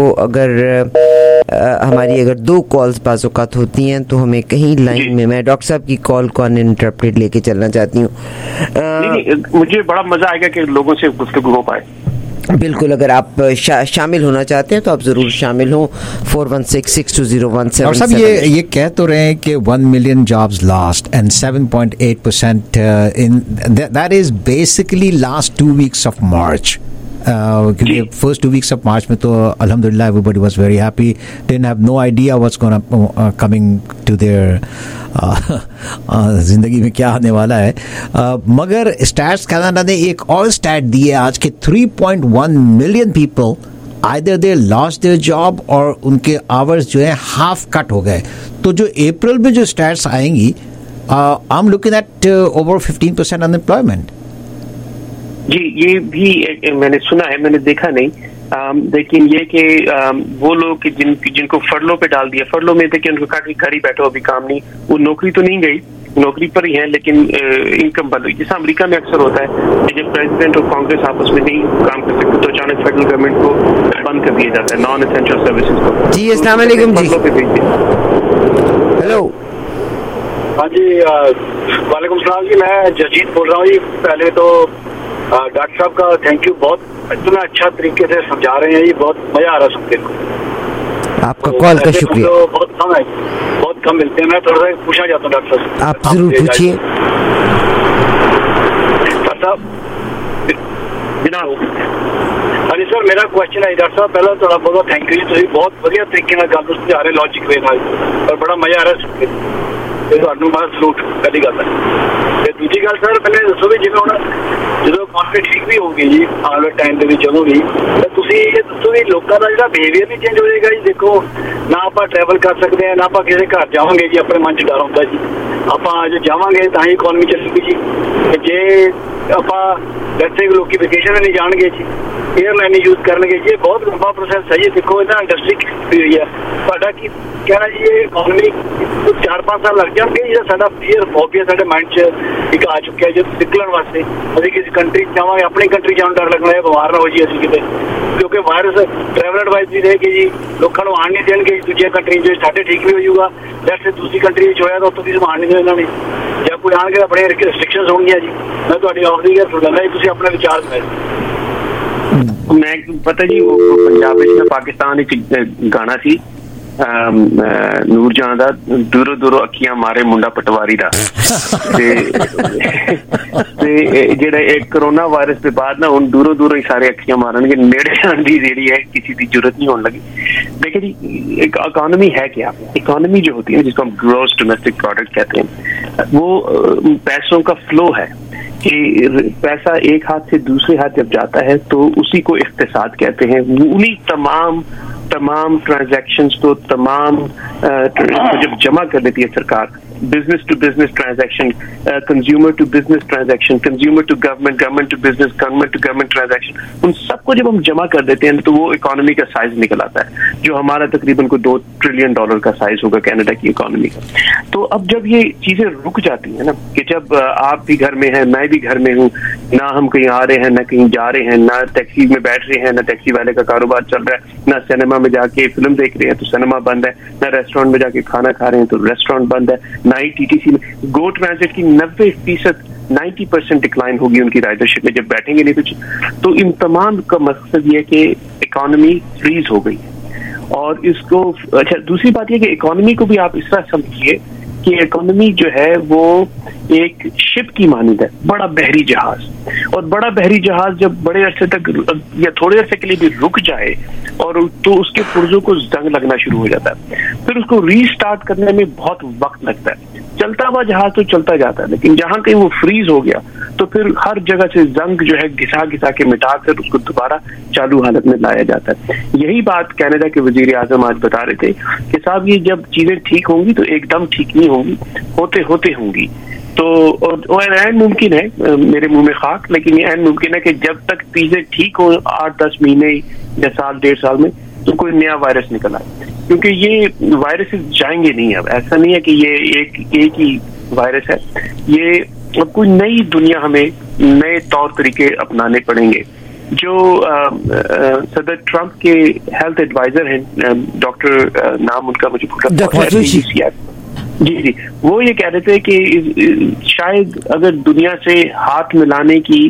हमारी अगर 2 कॉल्स पास औकात होती हैं तो हमें कहीं लाइन में, मैं डॉक्टर साहब की कॉल को अनइंटरप्टेड लेके चलना चाहती हूँ। मुझे बड़ा मजा आएगा कि लोगों से गुफ्तगू हो पाए। बिल्कुल, अगर आप शामिल होना चाहते हैं तो आप जरूर शामिल हों। 416-620-1777। और सब ये कह तो रहे हैं कि 1 million jobs lost and 7.8% in that is basically last 2 weeks of March. क्योंकि फर्स्ट 2 weeks of March में तो अल्हम्दुलिल्लाह everybody was very happy, didn't have no idea what's gonna coming to their जिंदगी में क्या आने वाला है। मगर स्टैट्स कनाडा ने एक और स्टैट दी है आज के 3.1 million people either they lost their job और उनके आवर्स जो है हाफ कट हो गए। तो जो अप्रैल में जो स्टैट्स आएंगी, I am looking at over 15% unemployment. जी ये भी मैंने सुना है, मैंने देखा नहीं, लेकिन ये कि वो लोग जिनको फरलो पे डाल दिया, फरलो में थे कि उनको कहा कि घर ही बैठो अभी काम नहीं, वो नौकरी तो नहीं गई, नौकरी पर ही है लेकिन इनकम बंद हुई। जैसा अमेरिका में अक्सर होता है कि जब प्रेसिडेंट और कांग्रेस आपस में नहीं काम कर सकते तो अचानक फेडरल गवर्नमेंट को बंद कर दिया जाता है नॉन एसेंशियल सर्विसेज को। जी अस्सलाम वालेकुम जी। हेलो। हाँ जी वालेकुम सलाम जी, मैं जजीत बोल रहा हूँ जी। पहले तो डॉक्टर साहब का थैंक यू, बहुत इतना अच्छा तरीके से समझा रहे हैं, ये बहुत मजा आ रहा है सुनने को। आपका कॉल का शुक्रिया। तो बहुत कम मिलते हैं। मैं थोड़ा सा पूछना चाहता हूँ डॉक्टर साहब। आप जरूर पूछिए। डॉक्टर साहब जनाब। हाँ जी सर, मेरा क्वेश्चन है डॉक्टर साहब, पहला थोड़ा बहुत थैंक यू जी, बहुत बढ़िया तरीके ਨਾਲ ਗੱਲ ਤੁਸੀਂ ਆ ਰਹੇ लॉजिक वे ਨਾਲ, और बड़ा मजा आ रहा है सुन के, ਤੇ ਤੁਹਾਨੂੰ ਮੈਂ ਸਲੂਟ ਪਹਿਲੀ ਗੱਲ ਹੈ। ਤੇ ਦੂਜੀ ਗੱਲ ਸਰ ਪਹਿਲੇ ਦੱਸੋ ਵੀ ਜਿਵੇਂ ਹੁਣ ਜਦੋਂ ਇਕਨੋਮੀ ਠੀਕ ਵੀ ਹੋਊਗੀ ਜੀ ਆਉਣ ਵਾਲੇ ਟਾਈਮ ਦੇ ਵਿੱਚ ਜਦੋਂ ਵੀ, ਤਾਂ ਤੁਸੀਂ ਇਹ ਦੱਸੋ ਵੀ ਲੋਕਾਂ ਦਾ ਜਿਹੜਾ ਬਿਹੇਵੀਅਰ ਵੀ ਚੇਂਜ ਹੋ ਜਾਏਗਾ ਜੀ। ਦੇਖੋ ਨਾ ਆਪਾਂ ਟਰੈਵਲ ਕਰ ਸਕਦੇ ਹਾਂ, ਨਾ ਆਪਾਂ ਕਿਸੇ ਘਰ ਜਾਵਾਂਗੇ ਜੀ, ਆਪਣੇ ਮਨ 'ਚ ਡਰ ਹੁੰਦਾ ਜੀ, ਆਪਾਂ ਜੇ ਜਾਵਾਂਗੇ ਤਾਂ ਹੀ ਇਕਨੋਮੀ ਚੱਲੇਗੀ ਜੀ। ਜੇ ਆਪਾਂ ਵੈਸੇ ਲੋਕੀ ਵੈਕੇਸ਼ਨ ਨਹੀਂ ਜਾਣਗੇ ਜੀ, एयरलाइन यूज करने जी, बहुत लंबा प्रोसेस है ये। देखो इतना इंडस्ट्री हुई हुई है, साडा की कहना जी ये इकोनॉमी 4-5 साल लग जाएंगे जो साडा फियर फोबिया साडे माइंड च एक आ चुका है जो निकलन वास्ते। अभी किसी कंट्री जावांगे, अपनी कंट्री जाने डर लगना है बीमार ना हो जी असं किते, क्योंकि वायरस ट्रैवल एडवाइस भी रहेगी जी, लोगों को आन नहीं देंगे दूसरी कंट्री जो साडे ठीक भी हो जाऊगा, जैसे दूसरी कंट्री होया तो उत्तों की समान नहीं देना नहीं, जब कोई आएंगे अपने रिस्ट्रिक्शंस होंगी जी। मैं थोड़ी आखिरी गल सुन लेना जी, तुसीं अपने विचार सुनाओ। मैं पता जी वो पंजाब में पाकिस्तान गाना सी नूरजहां दा, दूरों दूरों अखियां मारे मुंडा पटवारी दा। जेड़ा एक कोरोना वायरस के बाद ना हुण दूरों दूरों ही सारे अखियां मारनगे, नेड़े आने की जेड़ी है किसी की जरूरत नहीं होने लगी। देखिए जी एक इकोनॉमी है क्या, इकोनॉमी जो होती है जिसको हम ग्रॉस डोमेस्टिक प्रोडक्ट कहते हैं, वो पैसों का फ्लो है कि पैसा एक हाथ से दूसरे हाथ जब जाता है तो उसी को इक्तिसाद कहते हैं। उन्हीं तमाम ट्रांजैक्शंस को जब जमा कर देती है सरकार, business to business transaction, consumer to business transaction, consumer to government, government to business, government to government transaction, उन सबको जब हम जमा कर देते हैं तो वो इकोनॉमी का साइज निकल आता है जो हमारा तकरीबन को $2 ट्रिलियन का साइज होगा कनाडा की इकोनॉमी का। तो अब जब ये चीजें रुक जाती है ना, कि जब आप भी घर में हैं, मैं भी घर में हूँ, ना हम कहीं आ रहे हैं ना कहीं जा रहे हैं, ना टैक्सी में बैठ रहे हैं, ना टैक्सी वाले का कारोबार चल रहा है, ना सिनेमा में जाके फिल्म देख रहे हैं तो सिनेमा बंद है, ना रेस्टोरेंट में जाके खाना खा रहे हैं तो रेस्टोरेंट बंद है, ना ही TTC में। गो ट्रांजिट की 90% डिक्लाइन होगी उनकी राइडरशिप में जब बैठेंगे नहीं तो इन तमाम का मकसद ये कि इकोनॉमी फ्रीज हो गई है। और इसको अच्छा, दूसरी बात यह कि इकोनॉमी को भी आप इस तरह समझिए कि इकोनॉमी जो है वो एक शिप की मानद है, बड़ा बहरी जहाज, और बड़ा बहरी जहाज जब बड़े अरसे तक या थोड़े अरसे के लिए भी रुक जाए और तो उसके पुर्जों को जंग लगना शुरू हो जाता है, फिर उसको रीस्टार्ट करने में बहुत वक्त लगता है। चलता हुआ जहाज तो चलता जाता है, लेकिन जहां कहीं वो फ्रीज हो गया तो फिर हर जगह से जंग जो है घिसा घिसा के मिटा कर उसको दोबारा चालू हालत में लाया जाता है। यही बात कनाडा के वजीर आजम आज बता रहे थे कि साहब ये जब चीजें ठीक होंगी तो एकदम ठीक नहीं होंगी, होते होते होंगी। तो और ऐन मुमकिन है, मेरे मुंह में खाक, लेकिन ये ऐन मुमकिन है कि जब तक चीजें ठीक हो 8-10 महीने या साल 1.5 साल में तो कोई नया वायरस निकल आए, क्योंकि ये वायरसेस जाएंगे नहीं। अब ऐसा नहीं है कि ये एक ही वायरस है, ये अब कोई नई दुनिया, हमें नए तौर तरीके अपनाने पड़ेंगे। जो सदर ट्रंप के हेल्थ एडवाइजर हैं, डॉक्टर नाम उनका मुझे जी, वो ये कह रहे थे कि शायद अगर दुनिया से हाथ मिलाने की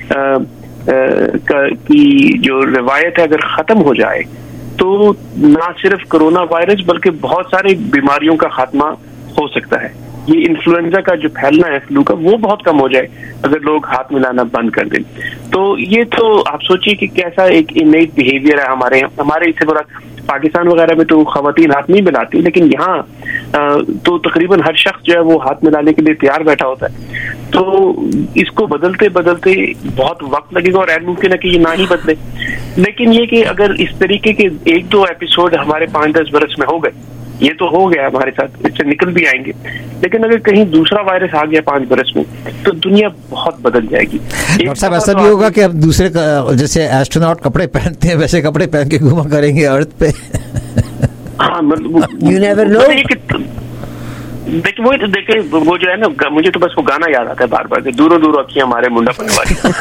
जो रिवायत है अगर खत्म हो जाए तो ना सिर्फ कोरोना वायरस बल्कि बहुत सारी बीमारियों का खात्मा हो सकता है। ये इन्फ्लुएंजा का जो फैलना है फ्लू का, वो बहुत कम हो जाए अगर लोग हाथ मिलाना बंद कर दें। तो ये तो आप सोचिए कि कैसा एक इनेट बिहेवियर है हमारे इससे बड़ा पाकिस्तान वगैरह में तो खवातीन हाथ नहीं मिलाती, लेकिन यहाँ तो तकरीबन हर शख्स जो है वो हाथ मिलाने के लिए तैयार बैठा होता है। तो इसको बदलते बदलते बहुत वक्त लगेगा और ऐन मुमकिन है कि ये ना ही बदले। लेकिन ये कि अगर इस तरीके के 1-2 एपिसोड हमारे 5-10 बरस में हो गए, ये तो हो गया हमारे साथ, इससे निकल भी आएंगे, लेकिन अगर कहीं दूसरा वायरस आ गया 5 बरस में तो दुनिया बहुत बदल जाएगी। डॉक्टर साहब ऐसा भी होगा कि अब दूसरे जैसे एस्ट्रोनॉट कपड़े पहनते हैं वैसे कपड़े पहन के घुमा करेंगे अर्थ पे। हाँ, मतलब यू नेवर नो। देखिए वो जो है ना, मुझे तो बस वो गाना याद आता है बार बार, दूरों दूर अखियां हमारे मुंडा पड़ने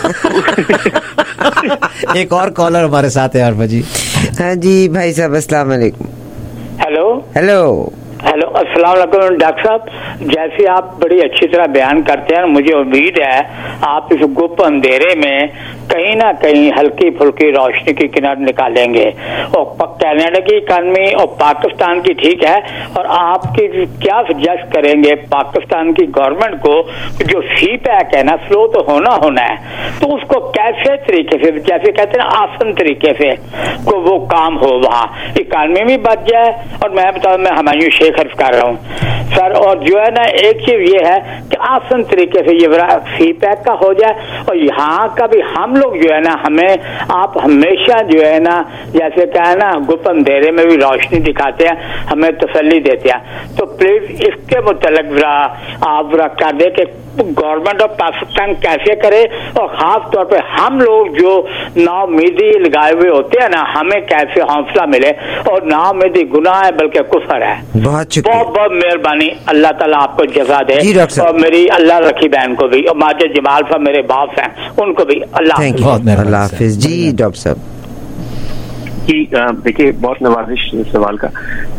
वाली। एक और कॉलर हमारे साथ है यार जी। हाँ जी भाई साहब, अस्सलाम वालेकुम। हेलो हेलो, अस्सलाम वालेकुम डॉक्टर साहब। जैसे आप बड़ी अच्छी तरह बयान करते हैं, मुझे उम्मीद है आप इस गुप्त अंधेरे में कहीं ना कहीं हल्की फुल्की रोशनी की किनार निकालेंगे। और कनाडा की इकानमी और पाकिस्तान की ठीक है, और आपकी क्या सजेस्ट करेंगे पाकिस्तान की गवर्नमेंट को, जो फी पैक है ना, स्लो तो होना है, तो उसको कैसे तरीके से, जैसे कहते हैं आसान तरीके से को वो काम हो, वहाँ इकानमी भी बच जाए। और मैं बताऊँ, मैं हमायूं शेख अर्ज कर रहा हूँ सर, और जो है ना एक चीज ये है कि आसान तरीके से ये फी पैक का हो जाए, और यहाँ का भी हम लोग जो है ना, हमें आप हमेशा जो है ना, जैसे क्या है ना, गुप्त अंधेरे में भी रोशनी दिखाते हैं, हमें तसल्ली देते हैं। तो प्लीज इसके मुतल्लिक आप कर दे कि गवर्नमेंट ऑफ पाकिस्तान कैसे करे, और खास तौर पे हम लोग जो नाउमीदी लगाए हुए होते हैं ना, हमें कैसे हौसला मिले। और नाउमीदी गुनाह है बल्कि कुफर है। बहुत बहुत मेहरबानी, अल्लाह ताला आपको जज़ा दे। और मेरी अल्लाह रखी बहन को भी, और माजिद जमाल साहब मेरे बाप हैं, उनको भी अल्लाह हाफिज। जी डॉक्टर साहब देखिए, बहुत नवाजिश सवाल का।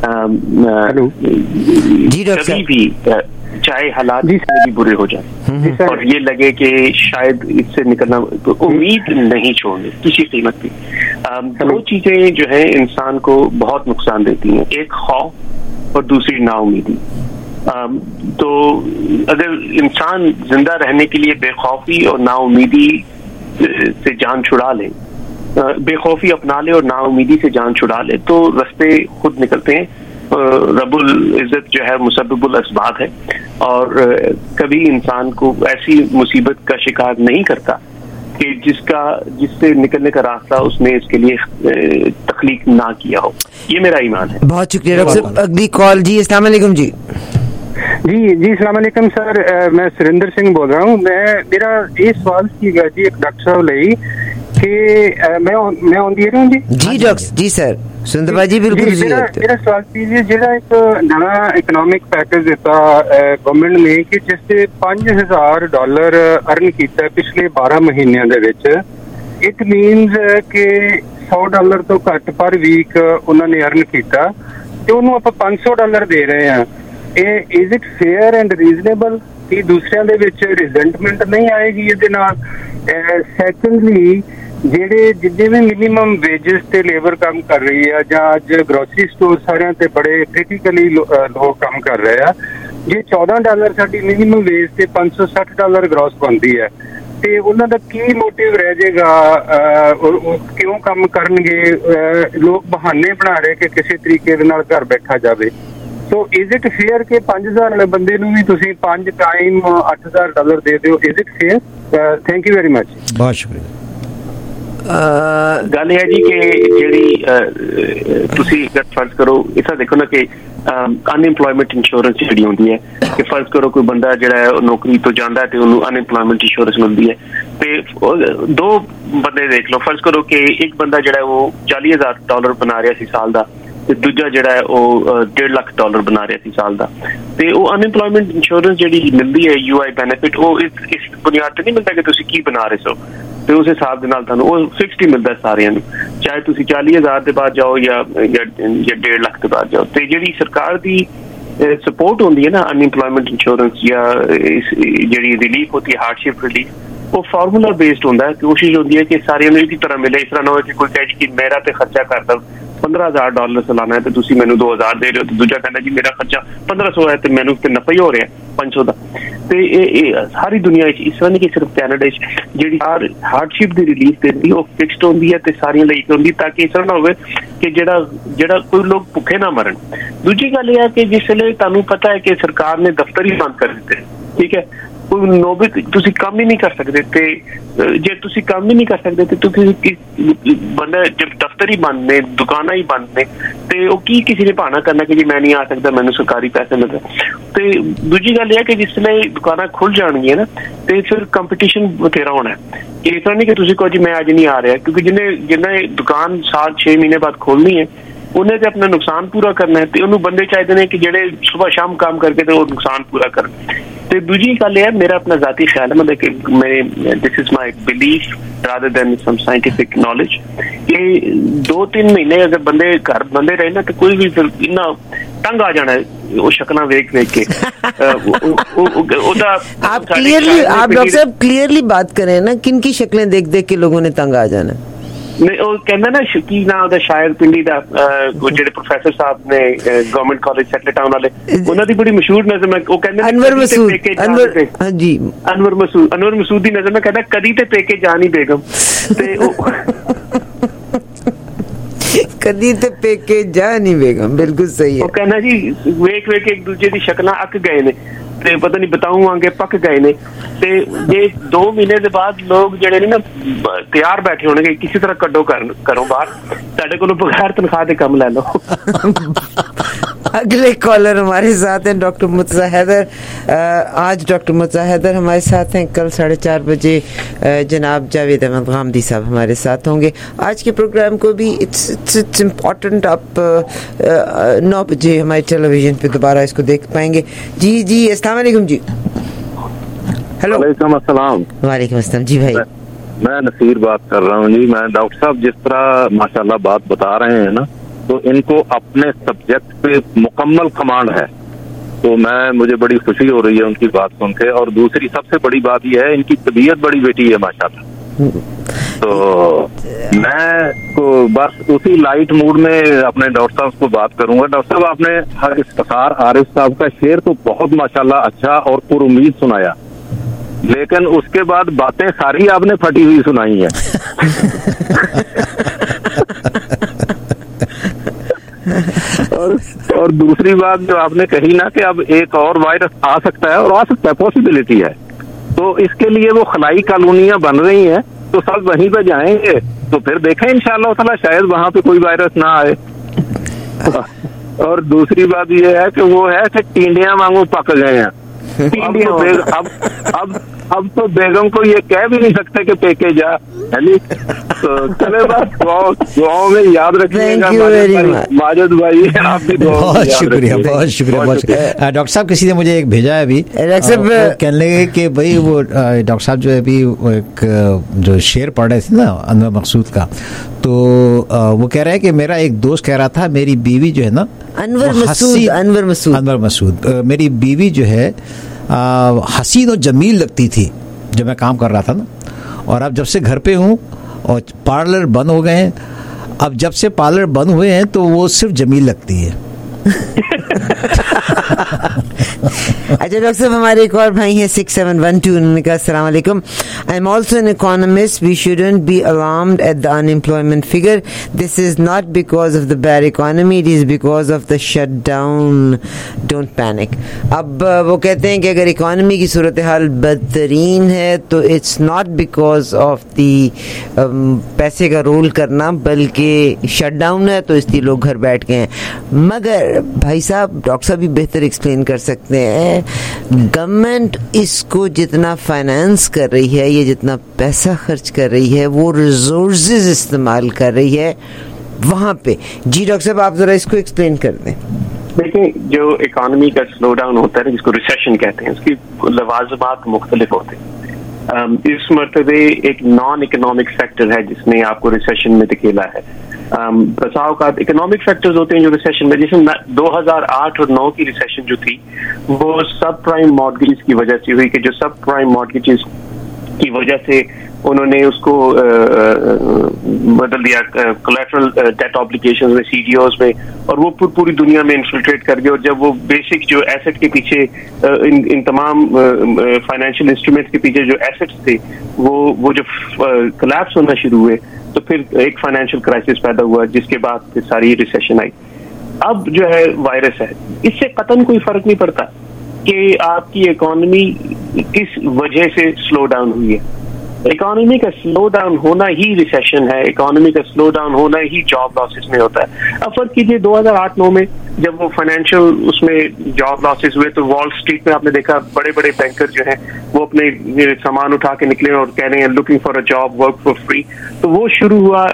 जी डॉक्टर साहब, भी चाहे हालात भी बुरे हो जाए और ये लगे कि शायद इससे निकलना, तो उम्मीद नहीं छोड़नी किसी कीमत पे। दो चीजें जो है इंसान को बहुत नुकसान देती हैं, एक खौफ और दूसरी नाउमीदी। तो अगर इंसान जिंदा रहने के लिए बेखौफी और नाउमीदी से जान छुड़ा ले, बेखौफी अपना ले और नाउमीदी से जान छुड़ा ले, तो रास्ते खुद निकलते हैं। रब्बुल इज्जत जो है मुसब्बिबुल अस्बाब है, और कभी इंसान को ऐसी मुसीबत का शिकार नहीं करता कि जिससे निकलने का रास्ता उसने इसके लिए तख्लीक ना किया हो। ये मेरा ईमान है। बहुत शुक्रिया डॉक्टर साहब। अगली कॉल जी। अस्सलाम वालेकुम जी। जी अस्सलाम वालेकुम सर, मैं सुरेंद्र सिंह बोल रहा हूँ। मेरा ये सवाल सीगा जी एक डॉक्टर साहब ਲਈ कि मैं ऑन दी एयर हूँ जी। जी डॉक्टर जी सर, सुंदर जी बिल्कुल जी। मेरा सवाल ਸੀ ਜਿਹੜਾ ਇੱਕ ਨਵਾਂ ਇਕਨੋਮਿਕ ਪੈਕੇਜ ਦਿੱਤਾ ਗਵਰਨਮੈਂਟ ਨੇ ਕਿ ਜਿਸ ਤੇ $5000 ਅਰਨ ਕੀਤਾ ਪਿਛਲੇ 12 ਮਹੀਨਿਆਂ ਦੇ ਵਿੱਚ, ਇਟ ਮੀਨਸ ਕਿ $100 ਤੋਂ ਘੱਟ ਪਰ ਵੀਕ ਉਹਨਾਂ ਨੇ ਅਰਨ ਕੀਤਾ ਤੇ ਉਹਨੂੰ ਆਪਾਂ $500 ਦੇ ਰਹੇ ਹਾਂ। ਇਹ is it fair and reasonable ਕਿ ਦੂਸਰਿਆਂ ਦੇ ਵਿੱਚ ਰਿਜ਼ੈਂਟਮੈਂਟ ਨਹੀਂ ਆਏਗੀ ਇਹਦੇ ਨਾਲ? ਸੈਕੰਡਲੀ, ਜਿਹੜੇ ਜਿੰਨੇ ਵੀ ਮਿਨੀਮਮ ਵੇਜਸ ਤੇ ਲੇਬਰ ਕੰਮ ਕਰ ਰਹੀ ਆ, ਜਾਂ ਅੱਜ ਗਰੋਸਰੀ ਸਟੋਰ ਸਾਰਿਆਂ ਤੇ ਬੜੇ ਕ੍ਰਿਟੀਕਲੀ ਲੋਕ ਕੰਮ ਕਰ ਰਹੇ ਆ, ਜੇ $14 ਸਾਡੀ ਮਿਨੀਮਮ ਵੇਜ ਤੇ $560 ਗ੍ਰੋਸ ਬਣਦੀ ਹੈ, ਤੇ ਉਹਨਾਂ ਦਾ ਕੀ ਮੋਟਿਵ ਰਹਿ ਜਾਏਗਾ? ਉਹ ਕਿਉਂ ਕੰਮ ਕਰਨਗੇ? ਲੋਕ ਬਹਾਨੇ ਬਣਾ ਰਹੇ ਕਿ ਕਿਸੇ ਤਰੀਕੇ ਦੇ ਨਾਲ ਘਰ ਬੈਠਾ ਜਾਵੇ। ਸੋ ਇਜ਼ ਇਟ ਫੇਅਰ ਕਿ 5000 ਵਾਲੇ ਬੰਦੇ ਨੂੰ ਵੀ ਤੁਸੀਂ 5 ਟਾਈਮ $8000 ਦੇ ਦਿਓ? Is it fair? Thank you very much. ਬਹੁਤ ਸ਼ੁਕਰੀਆ। ਗੱਲ ਇਹ ਹੈ ਜੀ ਕਿ ਜਿਹੜੀ ਤੁਸੀਂ ਫਰਜ਼ ਕਰੋ, ਇਸਾ ਦੇਖੋ ਨਾ ਕਿ ਅਨਇੰਪਲੋਇਮੈਂਟ ਇੰਸ਼ੋਰੈਂਸ ਜਿਹੜੀ ਹੁੰਦੀ ਹੈ, ਕਿ ਫਰਜ਼ ਕਰੋ ਕੋਈ ਬੰਦਾ ਜਿਹੜਾ ਹੈ ਨੌਕਰੀ ਤੋਂ ਜਾਂਦਾ ਹੈ ਤੇ ਉਹਨੂੰ ਅਨਇੰਪਲੋਇਮੈਂਟ ਇੰਸ਼ੋਰੈਂਸ ਮਿਲਦੀ ਹੈ, ਤੇ ਦੋ ਬੰਦੇ ਦੇਖ ਲਓ, ਫਰਜ਼ ਕਰੋ ਕਿ ਇੱਕ ਬੰਦਾ ਜਿਹੜਾ ਉਹ $40,000 ਬਣਾ ਰਿਹਾ ਸੀ ਸਾਲ ਦਾ, ਤੇ ਦੂਜਾ ਜਿਹੜਾ ਹੈ ਉਹ $1.5 ਲੱਖ ਬਣਾ ਰਿਹਾ ਸੀ ਸਾਲ ਦਾ, ਤੇ ਉਹ ਅਨਇੰਪਲੋਇਮੈਂਟ ਇੰਸ਼ੋਰੈਂਸ ਜਿਹੜੀ ਮਿਲਦੀ ਹੈ UI ਬੈਨੀਫਿਟ, ਉਹ ਇਸ ਬੁਨਿਆਦ ਤੇ ਨਹੀਂ ਮਿਲਦਾ ਕਿ ਤੁਸੀਂ ਕੀ ਬਣਾ ਰਹੇ ਹੋ, ਤੇ ਉਸ ਹਿਸਾਬ ਦੇ ਨਾਲ ਤੁਹਾਨੂੰ ਉਹ ਫਿਕਸਡ ਹੀ ਮਿਲਦਾ ਸਾਰਿਆਂ ਨੂੰ, ਚਾਹੇ ਤੁਸੀਂ 40,000 ਦੇ ਬਾਅਦ ਜਾਓ ਜਾਂ 1.5 ਲੱਖ ਦੇ ਬਾਅਦ ਜਾਓ। ਤੇ ਜਿਹੜੀ ਸਰਕਾਰ ਦੀ ਸਪੋਰਟ ਹੁੰਦੀ ਹੈ ਨਾ ਅਨਇੰਪਲੋਇਮੈਂਟ ਇੰਸ਼ੋਰੈਂਸ ਜਾਂ ਜਿਹੜੀ ਰਿਲੀਫ ਹੁੰਦੀ ਹੈ ਹਾਰਡਸ਼ਿਪ ਰਿਲੀਫ, ਉਹ ਫਾਰਮੂਲਾ ਬੇਸਡ ਹੁੰਦਾ ਹੈ। ਕੋਸ਼ਿਸ਼ ਹੁੰਦੀ ਹੈ ਕਿ ਸਾਰਿਆਂ ਨੂੰ ਇੱਕ ਹੀ ਤਰ੍ਹਾਂ ਮਿਲੇ। ਇਸ ਤਰ੍ਹਾਂ ਨਾ ਹੋਵੇ ਕਿ ਕੋਈ ਕਹੇ ਕਿ ਮੇਰਾ ਤੇ ਖਰਚਾ ਕਰਦਾ $15,000 ਸਾਲਾਨਾ ਹੈ ਤੇ ਤੁਸੀਂ ਮੈਨੂੰ 2,000 ਦੇ ਰਹੇ ਹੋ, ਤੇ ਦੂਜਾ ਕਹਿੰਦਾ ਜੀ ਮੇਰਾ ਖਰਚਾ 1,500 ਹੈ ਤੇ ਮੈਨੂੰ ਤੇ ਨਫਾ ਹੀ ਹੋ ਰਿਹਾ 500 ਦਾ। ਤੇ ਇਹ ਸਾਰੀ ਦੁਨੀਆ ਵਿੱਚ, ਇਸ ਤਰ੍ਹਾਂ ਨਹੀਂ ਕਿ ਸਿਰਫ ਕੈਨੇਡਾ ਵਿੱਚ, ਜਿਹੜੀ ਹਾਰਡਸ਼ਿਪ ਦੀ ਰਿਲੀਫ ਦਿੰਦੀ ਉਹ ਫਿਕਸਡ ਹੁੰਦੀ ਹੈ ਤੇ ਸਾਰੀਆਂ ਲਈ ਹੁੰਦੀ, ਤਾਂ ਕਿ ਇਸ ਤਰ੍ਹਾਂ ਨਾ ਹੋਵੇ ਕਿ ਜਿਹੜਾ ਕੋਈ ਲੋਕ ਭੁੱਖੇ ਨਾ ਮਰਨ। ਦੂਜੀ ਗੱਲ ਇਹ ਹੈ ਕਿ ਜਿਸ ਵੇਲੇ ਤੁਹਾਨੂੰ ਪਤਾ ਹੈ ਕਿ ਸਰਕਾਰ ਨੇ ਦਫ਼ਤਰ ਹੀ ਬੰਦ ਕਰ ਦਿੱਤੇ, ਠੀਕ ਹੈ, ਕੋਈ ਨੋਬਤ ਤੁਸੀਂ ਕੰਮ ਹੀ ਨਹੀਂ ਕਰ ਸਕਦੇ, ਤੇ ਜੇ ਤੁਸੀਂ ਕੰਮ ਹੀ ਨਹੀਂ ਕਰ ਸਕਦੇ ਤੇ ਤੁਸੀਂ ਬੰਦਾ ਜਦ ਦਫ਼ਤਰ ਹੀ ਬੰਦ ਨੇ, ਦੁਕਾਨਾਂ ਹੀ ਬੰਦ ਨੇ, ਤੇ ਉਹ ਕੀ ਕਿਸੇ ਨੇ ਬਹਾਨਾ ਕਰਨਾ ਕਿ ਜੀ ਮੈਂ ਨਹੀਂ ਆ ਸਕਦਾ, ਮੈਨੂੰ ਸਰਕਾਰੀ ਪੈਸੇ ਮਿਲਦੇ। ਤੇ ਦੂਜੀ ਗੱਲ ਇਹ ਹੈ ਕਿ ਜਿਸ ਵੇਲੇ ਦੁਕਾਨਾਂ ਖੁੱਲ ਜਾਣਗੀਆਂ ਨਾ, ਤੇ ਫਿਰ ਕੰਪੀਟੀਸ਼ਨ ਬਥੇਰਾ ਹੋਣਾ ਹੈ। ਇਸ ਤਰ੍ਹਾਂ ਨਹੀਂ ਕਿ ਤੁਸੀਂ ਕਹੋ ਜੀ ਮੈਂ ਅੱਜ ਨਹੀਂ ਆ ਰਿਹਾ, ਕਿਉਂਕਿ ਜਿਹਨੇ ਦੁਕਾਨ ਸਾਲ 6 ਮਹੀਨੇ ਬਾਅਦ ਖੋਲਣੀ ਹੈ, ਉਹਨੇ ਤੇ ਆਪਣਾ ਨੁਕਸਾਨ ਪੂਰਾ ਕਰਨਾ ਹੈ, ਤੇ ਉਹਨੂੰ ਬੰਦੇ ਚਾਹੀਦੇ ਨੇ ਕਿ ਜਿਹੜੇ ਸੁਬਹ ਸ਼ਾਮ ਕੰਮ ਕਰਕੇ ਤੇ ਉਹ ਨੁਕਸਾਨ ਪੂਰਾ ਕਰਨ। ਤੇ ਦੂਜੀ ਗੱਲ ਇਹ ਹੈ, ਮੇਰਾ ਆਪਣਾ ਜ਼ਾਤੀ ਖਿਆਲ ਹੈ, ਮਤਲਬ ਕਿ this is my belief rather than some scientific knowledge, ਕਿ 2-3 ਮਹੀਨੇ ਅਗਰ ਬੰਦੇ ਘਰ ਬੰਦੇ ਰਹੇ ਨਾ, ਤੇ ਕੋਈ ਵੀ ਫਿਰ ਇੰਨਾ ਤੰਗ ਆ ਜਾਣਾ ਉਹ ਸ਼ਕਲਾਂ ਵੇਖ ਕੇ। आप डॉक्टर साहब क्लियरली बात करें ना, किन की शक्लें देख देख के लोगों ने तंग आ जाना? ਨਹੀਂ, ਉਹ ਕਹਿੰਦਾ ਨਾ ਸ਼ਕੀਲ ਨਾ ਉਹਦਾ ਸ਼ਾਇਰ ਪਿੰਡੀ ਦਾ, ਜਿਹੜੇ ਪ੍ਰੋਫੈਸਰ ਸਾਹਿਬ ਨੇ ਗਵਰਨਮੈਂਟ ਕਾਲਜ ਸੈਟਲ ਟਾਊਨ ਵਾਲੇ, ਉਹਨਾਂ ਦੀ ਬੜੀ ਮਸ਼ਹੂਰ ਨਜ਼ਮ ਹੈ। ਉਹ ਕਹਿੰਦੇ ਅਨਵਰ ਮਸੂਦ ਦੀ ਨਜ਼ਮ ਹੈ, ਕਹਿੰਦਾ ਕਦੀ ਤੇ ਪੇਕੇ ਜਾਣੀ ਬੇਗਮ, ਤੇ ਉਹ ਕਦੀ ਤੇ ਪੇਕੇ ਜਾ ਨਹੀਂ ਬੇਗਮ, ਬਿਲਕੁਲ ਸਹੀ ਹੈ। ਉਹ ਕਹਿੰਦਾ ਜੀ ਵੇਖ ਵੇਖ ਇੱਕ ਦੂਜੇ ਦੀ ਸ਼ਕਲਾਂ ਅੱਕ ਗਏ ਨੇ, ਤੇ ਪਤਾ ਨਹੀਂ ਬਤਾਊਂਗੇ ਪੱਕ ਗਏ ਨੇ, ਤੇ ਜੇ 2 ਮਹੀਨੇ ਦੇ ਬਾਅਦ ਲੋਕ ਜਿਹੜੇ ਨੇ ਨਾ ਤਿਆਰ ਬੈਠੇ ਹੋਣਗੇ ਕਿਸੇ ਤਰ੍ਹਾਂ ਕੱਢੋ ਘਰੋਂ ਬਾਹਰ, ਤੁਹਾਡੇ ਕੋਲੋਂ बगैर तनख्वाह के कम ले लो। अगले कॉलर हमारे साथ हैं डॉक्टर मुर्तज़ा हैदर। आज डॉक्टर मुर्तज़ा हैदर हमारे साथ हैं, कल 4:30 बजे जनाब जावेद अहमद गामदी साहब हमारे साथ होंगे। आज के प्रोग्राम को भी इट्स इम्पॉर्टेंट, आप 9 बजे हमारे टेलीविज़न पे दोबारा इसको देख पाएंगे। जी अस्सलाम वालेकुम जी। हेलो, वालेकुम अस्सलाम। वालेकुम अस्सलाम जी भाई, मैं नसीर बात कर रहा हूँ जी। मैं डॉक्टर साहब जिस तरह माशाल्लाह बात बता रहे हैं ना, तो इनको अपने सब्जेक्ट पे मुकम्मल कमांड है, तो मुझे बड़ी खुशी हो रही है उनकी बात सुन के। और दूसरी सबसे बड़ी बात यह है, इनकी तबीयत बड़ी बेटी है माशाल्लाह। तो मैं को बस उसी लाइट मूड में अपने डॉक्टर साहब को बात करूंगा। डॉक्टर साहब, आपने इफ्तिखार आरिफ साहब का शेर तो बहुत माशाल्लाह अच्छा और पुरुम्मीद सुनाया, लेकिन उसके बाद बातें सारी आपने फटी हुई सुनाई है। और दूसरी बात जो आपने कही ना कि अब एक और वायरस आ सकता है, और आ सकता है, पॉसिबिलिटी है, तो इसके लिए वो खलाई कॉलोनियां बन रही हैं, तो सब वहीं पे जाएंगे, तो फिर देखें इंशाअल्लाह ताला शायद वहां पे कोई वायरस ना आए। और दूसरी बात ये है कि वो है कि टिंडियां वांगू पक गए हैं। अब तो बेगम को ये कह भी नहीं सकते कि पेके जा, है नी? तो चले बस दुआओं में याद रखिएगा माजिद भाई, आप भी बहुत शुक्रिया, बहुत शुक्रिया, बहुत शुक्रिया। डॉक्टर साहब किसी ने मुझे एक भेजा है अभी, कहने लगे कि भाई वो डॉक्टर साहब जो है अभी एक जो शेर पढ़ रहे थे ना अनवर मकसूद का, तो वो कह रहा है कि मेरा एक दोस्त कह रहा था मेरी बीवी जो है ना अनवर मसूद मेरी बीवी जो है हसीन और जमील लगती थी जब मैं काम कर रहा था ना, और अब जब से घर पे हूँ और पार्लर बंद हो गए हैं, अब जब से पार्लर बंद हुए हैं तो वो सिर्फ जमील लगती है। अच्छा डॉक्टर साहब, हमारे एक और भाई हैं 6712, उन्होंने कहा अस्सलाम वालेकुम, I am also an economist, we shouldn't be alarmed at the unemployment figure, this is not because of the bad economy, it is because of the shutdown, don't panic. अब वो कहते हैं कि अगर इकोनॉमी की सूरत हाल बदतरीन है तो it's not because of the पैसे का रोल करना, बल्कि शटडाउन है तो इसलिए लोग घर बैठ गए हैं। मगर भाई साहब, डॉक्टर साहब भी बेहतर एक्सप्लेन कर सकते हैं, गवर्नमेंट इसको जितना फाइनेंस कर रही है, ये जितना पैसा खर्च कर रही है, वो रिसोर्सेज इस्तेमाल कर रही है वहाँ पे। जी डॉक्टर साहब, आप जरा इसको एक्सप्लेन कर दें। देखिए, जो इकोनॉमी का स्लो डाउन होता है जिसको रिसेशन कहते हैं, उसकी लवाजमात मुख्तलिफ होते हैं। इस मरतबे एक नॉन इकोनॉमिक फैक्टर है जिसने आपको रिसेशन में धकेला है। बचाव का इकोनॉमिक फैक्टर्स होते हैं जो रिसेशन में, जैसे 2008 और 9 की रिसेशन जो थी वो सब प्राइम मॉर्गेजेस की वजह से हुई, कि जो सब प्राइम मॉर्गेजेस की वजह से उन्होंने उसको बदल दिया कोलैटरल डेट ऑब्लिगेशंस में, सीडीओज में, और वो पूरी दुनिया में इन्फिल्ट्रेट कर गए। और जब वो बेसिक जो एसेट के पीछे इन तमाम फाइनेंशियल इंस्ट्रूमेंट्स के पीछे जो एसेट्स थे वो जो कोलैप्स होना शुरू हुए, तो फिर एक फाइनेंशियल क्राइसिस पैदा हुआ जिसके बाद फिर सारी रिसेशन आई। अब जो है वायरस है, इससे कतन कोई फर्क नहीं पड़ता कि आपकी इकोनॉमी किस वजह से स्लो डाउन हुई है। इकोनॉमी का स्लो डाउन होना ही रिसेशन है, इकोनॉमी का स्लो डाउन होना ही जॉब लॉसेस में होता है। अब फर्क कीजिए 2008-9 में जब वो फाइनेंशियल उसमें जॉब लॉसेस हुए तो वॉल स्ट्रीट में आपने देखा बड़े बड़े बैंकर जो हैं वो अपने सामान उठा के निकले और कह रहे हैं looking for a job, work for free. तो वो शुरू हुआ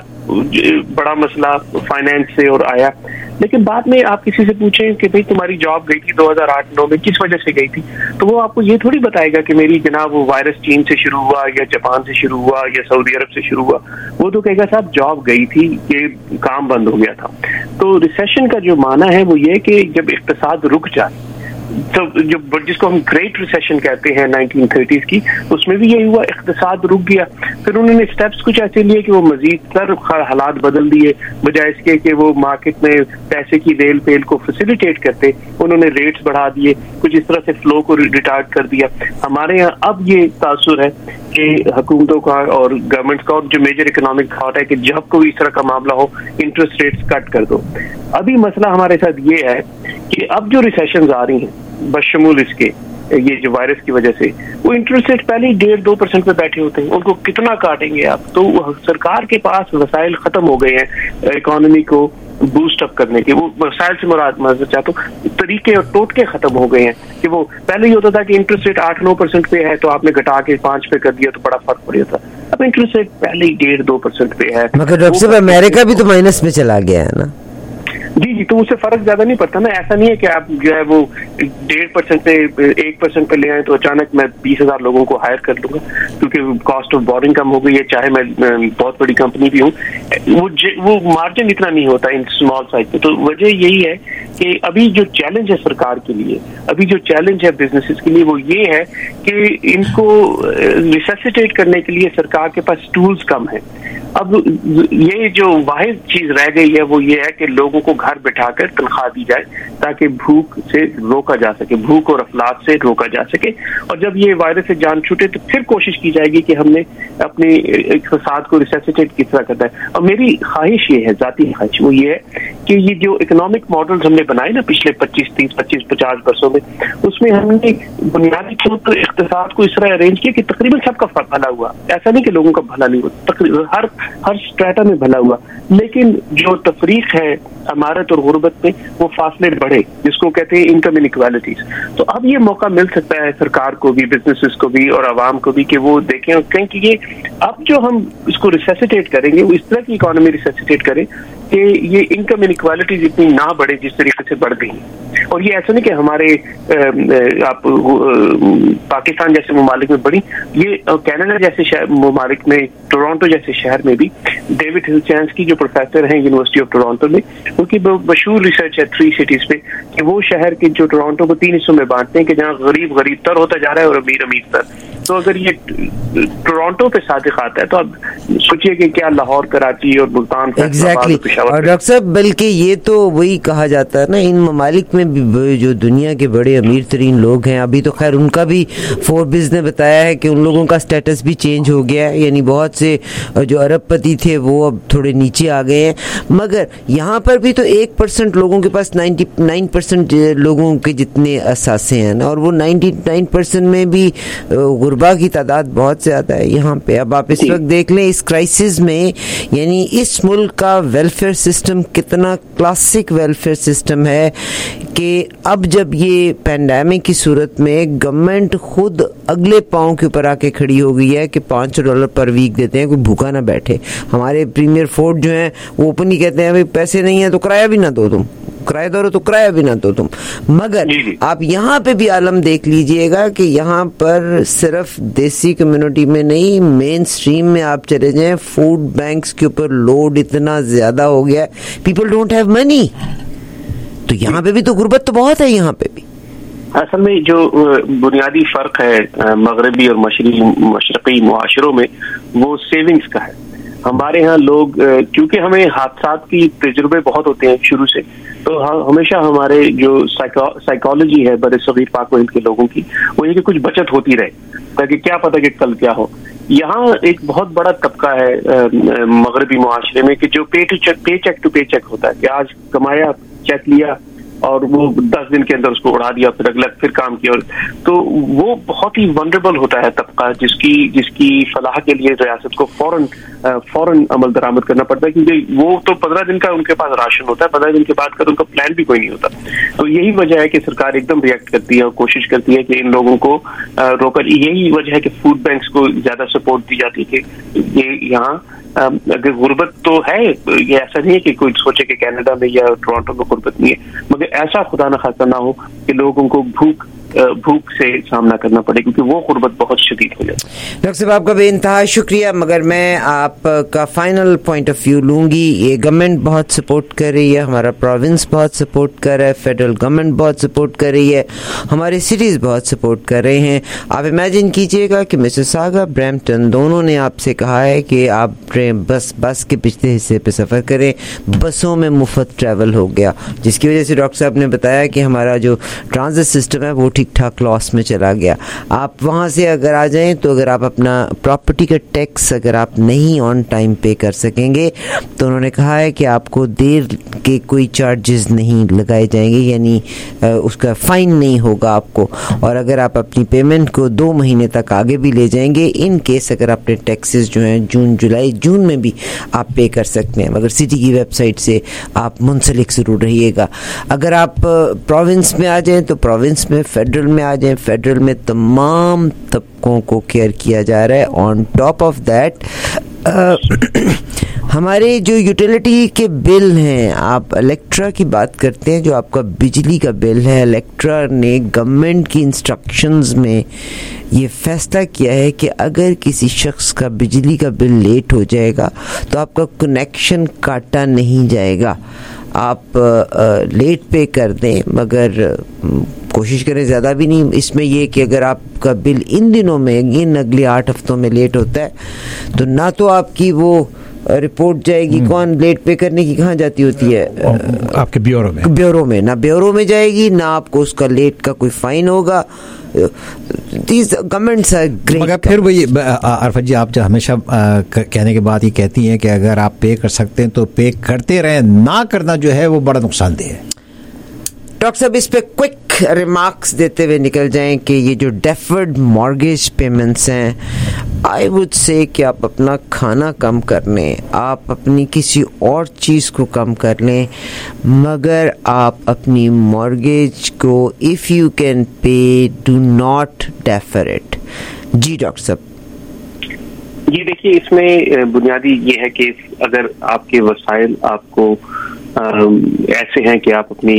बड़ा मसला फाइनेंस से और आया। लेकिन बाद में आप किसी से पूछें कि भाई तुम्हारी जॉब गई थी 2008-9 में, किस वजह से गई थी, तो वो आपको ये थोड़ी बताएगा कि मेरी जनाब वो वायरस चीन से शुरू हुआ या जापान से शुरू हुआ या सऊदी अरब से शुरू हुआ। वो तो कहेगा साहब जॉब गई थी, ये काम बंद हो गया था। तो रिसेशन का जो माना है वो ये कि जब इक़्तिसाद रुक जाए, तो जो जिसको हम ग्रेट रिसेशन कहते हैं 1930s की, उसमें भी यही हुआ, इक़्तिसाद रुक गया। फिर उन्होंने स्टेप्स कुछ ऐसे लिए कि वो मजीद तर हालात बदल दिए, बजाय इसके कि वो मार्केट में पैसे की रेल पेल को फैसिलिटेट करते, उन्होंने रेट्स बढ़ा दिए, कुछ इस तरह से फ्लो को रिटार्ड कर दिया। हमारे यहाँ अब ये तासुर है कि हुकूमतों का और गवर्नमेंट का जो मेजर इकोनॉमिक थॉट है कि जब कोई इस तरह का मामला हो इंटरेस्ट रेट्स कट कर दो। अभी मसला हमारे साथ ये है कि अब जो रिसेशंस आ रही हैं बशमूल इसके ये जो वायरस की वजह से, वो इंटरेस्ट रेट पहले ही 1.5-2% पे बैठे होते हैं, उनको कितना काटेंगे आप। तो सरकार के पास वसाइल खत्म हो गए हैं इकोनॉमी को बूस्ट अप करने के। वो वसाइल से मुराद चाहता हूँ तरीके और टोटके खत्म हो गए हैं कि वो पहले ही होता था कि इंटरेस्ट रेट 8-9% पे है तो आपने घटा के 5 पे कर दिया तो बड़ा फर्क पड़ जाता। अब इंटरेस्ट रेट पहले ही 1.5-2% पे है। मगर डॉक्टर साहब अमेरिका भी तो माइनस में चला गया है ना। जी, तो उससे फर्क ज्यादा नहीं पड़ता ना। ऐसा नहीं है कि आप जो है वो 1.5% पे 1% पे ले आए तो अचानक मैं 20,000 लोगों को हायर कर लूंगा क्योंकि कॉस्ट ऑफ बोरिंग कम हो गई है, चाहे मैं बहुत बड़ी कंपनी भी हूँ। वो मार्जिन इतना नहीं होता इन स्मॉल साइज पे। तो वजह यही है कि अभी जो चैलेंज है सरकार के लिए, अभी जो चैलेंज है बिजनेसेस के लिए, वो ये है कि इनको रिससिटेट करने के लिए सरकार के पास टूल्स कम है। अब ये जो वाहिद चीज रह गई है वो ये है कि लोगों को घर बिठाकर तनख्वाह दी जाए ताकि भूख से रोका जा सके, भूख और अफलात से रोका जा सके। और जब ये वायरस से जान छूटे तो फिर कोशिश की जाएगी कि हमने अपने इक़्तिसाद को रिससिटेट किस तरह करना है। और मेरी ख्वाहिश ये है, जाती ख्वाहिश वो ये है कि ये जो इकोनॉमिक मॉडल्स हमने बनाए ना पिछले 25-30-50 वर्षों में, उसमें हमने बुनियादी तौर पर इक़्तिसाद को इस तरह अरेंज किया कि तकरीबन सबका भला हुआ। ऐसा नहीं कि लोगों का भला नहीं हुआ, हर हर स्ट्रेटा में भला हुआ, लेकिन जो तफरीक है अमारत और गुर्बत में वो फासले बढ़े, जिसको कहते हैं इनकम इनइक्वालिटीज। तो अब ये मौका मिल सकता है सरकार को भी, बिजनेसेस को भी और आवाम को भी कि वो देखें और कहें कि ये अब जो हम इसको रिसेसिटेट करेंगे वो इस तरह की इकोनॉमी रिसेसिटेट करें कि ये इनकम इनइक्वालिटीज इतनी ना बढ़े जिस तरीके से बढ़ गई। और ये ऐसा नहीं कि हमारे आप पाकिस्तान जैसे ममालिक में बढ़ी, ये कनाडा जैसे ममालिक में, टोरंटो जैसे शहर में भी डेविड हिलचैंस्की जो प्रोफेसर हैं यूनिवर्सिटी ऑफ टोरंटो में, उनकी मशहूर रिसर्च है 3 सिटीज पे कि वो शहर के जो टोरंटो को 3 हिस्सों में बांटते हैं कि जहाँ गरीब गरीब तर होता जा रहा है और अमीर अमीर तर। तो अगर ये टोरंटो पे सादिक आता है तो अब सोचिए कि क्या लाहौर, कराची और मुल्तान, एग्जैक्टली। और डॉक्टर साहब बल्कि ये तो वही कहा जाता है ना, इन ममालिक में भी जो दुनिया के बड़े अमीर तरीन लोग हैं, अभी तो खैर उनका भी फोर्ब्स ने बताया है कि उन लोगों का स्टेटस भी चेंज हो गया है, यानी बहुत से जो अरबपति थे वो अब थोड़े नीचे आ गए हैं। मगर यहाँ पर भी तो 1% लोगों के पास 99% लोगों के जितने असासे हैं ना, और वो 99% में भी गुरबा की तादाद बहुत ज़्यादा है यहाँ पे। अब आप इस वक्त देख लें इस क्राइसिस में, यानी इस मुल्क का वेलफेयर सिस्टम कितना क्लासिक वेलफेयर सिस्टम है कि अब जब ये पैंडेमिक की सूरत में गवर्नमेंट खुद अगले पाँव के ऊपर आके खड़ी हो गई है कि $500 पर वीक देते हैं, कोई भूखा ना बैठे। हमारे प्रीमियर फोर्ड जो हैं वो ओपनली कहते हैं भाई पैसे नहीं है तो किराया भी ना दो, तुम किराएदार हो तो किराया भी ना दो तुम। मगर आप यहाँ पे भी आलम देख लीजिएगा कि यहाँ पर सिर्फ देसी कम्युनिटी में नहीं, मेन स्ट्रीम में आप चले जाएं, फूड बैंक्स के ऊपर लोड इतना ज्यादा हो गया है, पीपल डोंट हैव मनी। तो यहाँ पे भी तो गुर्बत तो बहुत है यहाँ पे भी। असल में जो बुनियादी फर्क है मगरबी और मशरकी मुआशरों में वो सेविंग्स का है। हमारे यहाँ लोग क्योंकि हमें हादसात की तजुर्बे बहुत होते हैं शुरू से, तो हमेशा हमारे जो साइकोलॉजी है बड़े सगीर पाक हिंद के लोगों की वो ये कि कुछ बचत होती रहे, ताकि क्या पता कि कल क्या हो। यहाँ एक बहुत बड़ा तबका है मगरबी मुआशरे में कि जो पे चेक टू पे चेक होता है कि आज कमाया, चेक लिया और वो 10 दिन के अंदर उसको उड़ा दिया, फिर अगला फिर काम किया। तो वो बहुत ही वनरेबल होता है तबका, जिसकी फलाह के लिए रियासत को फौरन अमल दरामद करना पड़ता है, क्योंकि वो तो 15 दिन का उनके पास राशन होता है, 15 दिन के बाद का उनका प्लान भी कोई नहीं होता। तो यही वजह है कि सरकार एकदम रिएक्ट करती है और कोशिश करती है कि इन लोगों को रोकर। यही वजह है कि फूड बैंक्स को ज्यादा सपोर्ट दी जाती है कि ये यहाँ अगर गुर्बत तो है, ये ऐसा नहीं है कि कोई सोचे कि कनाडा में या टोरंटो में गुर्बत नहीं है, मगर ऐसा खुदा न खासा ना हो कि लोगों को भूख से सामना करना पड़े, क्योंकि वो गुर्बत बहुत शदीद हो जाती है। डॉक्टर साहब आपका बेइंतहा शुक्रिया, मगर मैं आपका फाइनल पॉइंट ऑफ व्यू लूँगी। ये गवर्नमेंट बहुत सपोर्ट कर रही है, हमारा प्रोविंस बहुत सपोर्ट कर रहा है, फेडरल गवर्नमेंट बहुत सपोर्ट कर रही है, हमारे सिटीज़ बहुत सपोर्ट कर रहे हैं। आप इमेजिन कीजिएगा कि मिसिसागा, ब्रैम्पटन दोनों ने आपसे कहा है कि आप बस के पिछले हिस्से पे सफ़र करें, बसों में मुफ्त ट्रैवल हो गया, जिसकी वजह से डॉक्टर साहब ने बताया कि हमारा जो ट्रांजिट सिस्टम है वो ठीक ठाक लॉस में चला गया। आप वहाँ से अगर आ जाएं तो अगर आप अपना प्रॉपर्टी का टैक्स अगर आप नहीं ऑन टाइम पे कर सकेंगे तो उन्होंने कहा है कि आपको देर के कोई चार्जेस नहीं लगाए जाएंगे, यानी उसका फ़ाइन नहीं होगा आपको। और अगर आप अपनी पेमेंट को 2 महीने तक आगे भी ले जाएंगे, इन केस अगर अपने टैक्सेस जो हैं जून में भी आप पे कर सकते हैं, मगर सिटी की वेबसाइट से आप मुंसलिक ज़रूर रहिएगा। अगर आप प्रोविंस में आ जाएं तो प्रोविंस में, फेडरल में आ जाएं, फेडरल में तमाम तबकों को केयर किया जा रहा है। ऑन टॉप ऑफ दैट हमारे जो यूटिलिटी के बिल हैं, आप इलेक्ट्रा की बात करते हैं, जो आपका बिजली का बिल है, इलेक्ट्रा ने गवर्नमेंट की इंस्ट्रक्शंस में ये फैसला किया है कि अगर किसी शख्स का बिजली का बिल लेट हो जाएगा तो आपका कनेक्शन काटा नहीं जाएगा। आप लेट पे कर दें, मगर कोशिश करें ज़्यादा भी नहीं। इसमें ये कि अगर आपका बिल इन दिनों में, इन अगले 8 हफ्तों में लेट होता है तो ना तो आपकी वो रिपोर्ट जाएगी, कौन लेट पे करने की कहाँ जाती होती है, आपके ब्यूरो में ना ब्यूरो में जाएगी, ना आपको उसका लेट का कोई फाइन होगा। Governments are great. मगर फिर वही अरफत जी, आप जो हमेशा कहने के बाद ये कहती हैं कि अगर आप पे कर सकते हैं तो पे करते रहें, ना करना जो है वो बड़ा नुकसानदेह है। डॉक्टर साहब इस पे क्विक रिमार्क्स देते हुए निकल जाएं कि ये जो डेफर्ड मॉर्गेज पेमेंट्स हैं, आई वुड से कि आप अपना खाना कम कर लें, आप अपनी किसी और चीज़ को कम कर लें, मगर आप अपनी मॉर्गेज को if you can pay do not defer it. जी डॉक्टर साहब। ये देखिए, इसमें बुनियादी ये है कि अगर आपके वसाइल आपको ऐसे हैं कि आप अपनी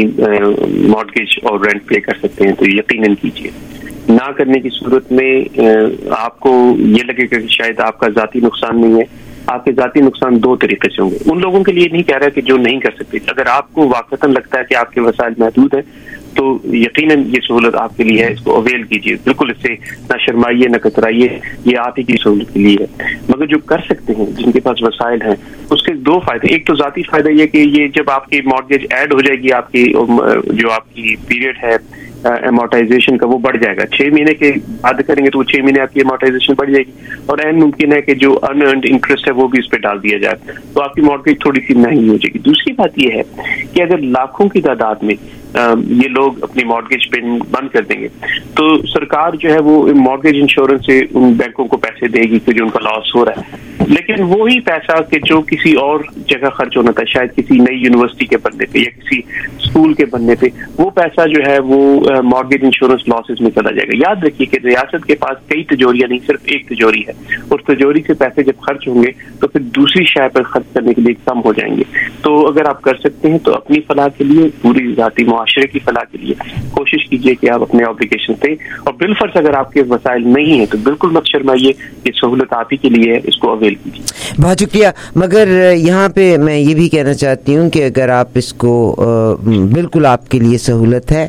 मॉर्गेज और रेंट पे कर सकते हैं तो यकीनन कीजिए। ना करने की सूरत में आपको ये लगेगा कि शायद आपका जाती नुकसान नहीं है। आपके जाती नुकसान दो तरीके से होंगे। उन लोगों के लिए नहीं कह रहा कि जो नहीं कर सकते, अगर आपको वाकई लगता है कि आपके वसाइल महदूद है तो यकीनन ये सहूलत आपके लिए है, इसको अवेल कीजिए। बिल्कुल इससे ना शर्माइए ना कतराइए, ये आप ही की सहूलत के लिए है। मगर जो कर सकते हैं, जिनके पास वसाइल हैं, उसके दो फायदे। एक तो जाती फायदा ये कि ये जब आपकी मॉर्गेज ऐड हो जाएगी, आपकी जो आपकी पीरियड है एमोर्टाइजेशन का, वो बढ़ जाएगा। 6 महीने के बाद करेंगे तो 6 महीने आपकी एमोर्टाइजेशन बढ़ जाएगी और ऐन मुमकिन है कि जो अनअर्न्ड इंटरेस्ट है वो भी उस पर डाल दिया जाए, तो आपकी मॉर्गेज थोड़ी सी महंगी हो जाएगी। दूसरी बात ये है कि अगर लाखों की तादाद में ये लोग अपनी मॉर्गेज पेमेंट बंद कर देंगे तो सरकार जो है वो मॉर्गेज इंश्योरेंस से उन बैंकों को पैसे देगी कि जो उनका लॉस हो रहा है, लेकिन वही पैसा कि जो किसी और जगह खर्च होना था, शायद किसी नई यूनिवर्सिटी के बनने पे या किसी स्कूल के बनने पे, वो पैसा जो है वो मॉर्गेज इंश्योरेंस लॉसेस में चला जाएगा। याद रखिए कि रियासत के पास कई तिजोरियां नहीं, सिर्फ एक तिजोरी है, और तिजोरी से पैसे जब खर्च होंगे तो फिर दूसरी शय पर खर्च करने के लिए कम हो जाएंगे। तो अगर आप कर सकते हैं तो अपनी फलाह के लिए, पूरी जाती मुआशरे की फलाह के लिए कोशिश कीजिए कि आप अपने ऑब्लिगेशन दें, और बिलफर्ज अगर आपके वसाइल नहीं है तो बिल्कुल मत शर्माइए, ये सहूलत आप ही के लिए है, इसको अवेल कीजिए। बहुत शुक्रिया। मगर यहाँ पे मैं ये भी कहना चाहती हूँ कि अगर आप इसको बिल्कुल आपके लिए सहूलत है,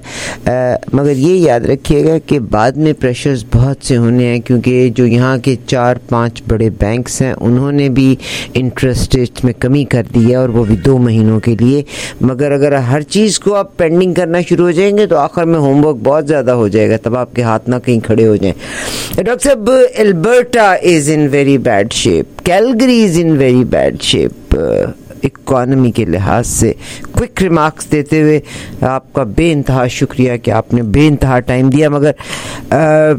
मगर ये याद रखिएगा कि बाद में प्रेशर्स बहुत से होने हैं, क्योंकि जो यहाँ के 4-5 बड़े बैंक्स हैं उन्होंने भी इंटरेस्ट रेट में कमी कर दी है, और वो भी 2 महीनों के लिए। मगर अगर हर चीज़ को आप पेंडिंग करना शुरू हो जाएंगे तो आखिर में होमवर्क बहुत ज़्यादा हो जाएगा, तब आपके हाथ ना कहीं खड़े हो जाएं। डॉक्टर साहब, Alberta is in very bad shape, Calgary is in very bad shape economy के लिहाज से। क्विक रिमार्क्स देते हुए आपका बेइंतहा शुक्रिया कि आपने बेइंतहा टाइम दिया। मगर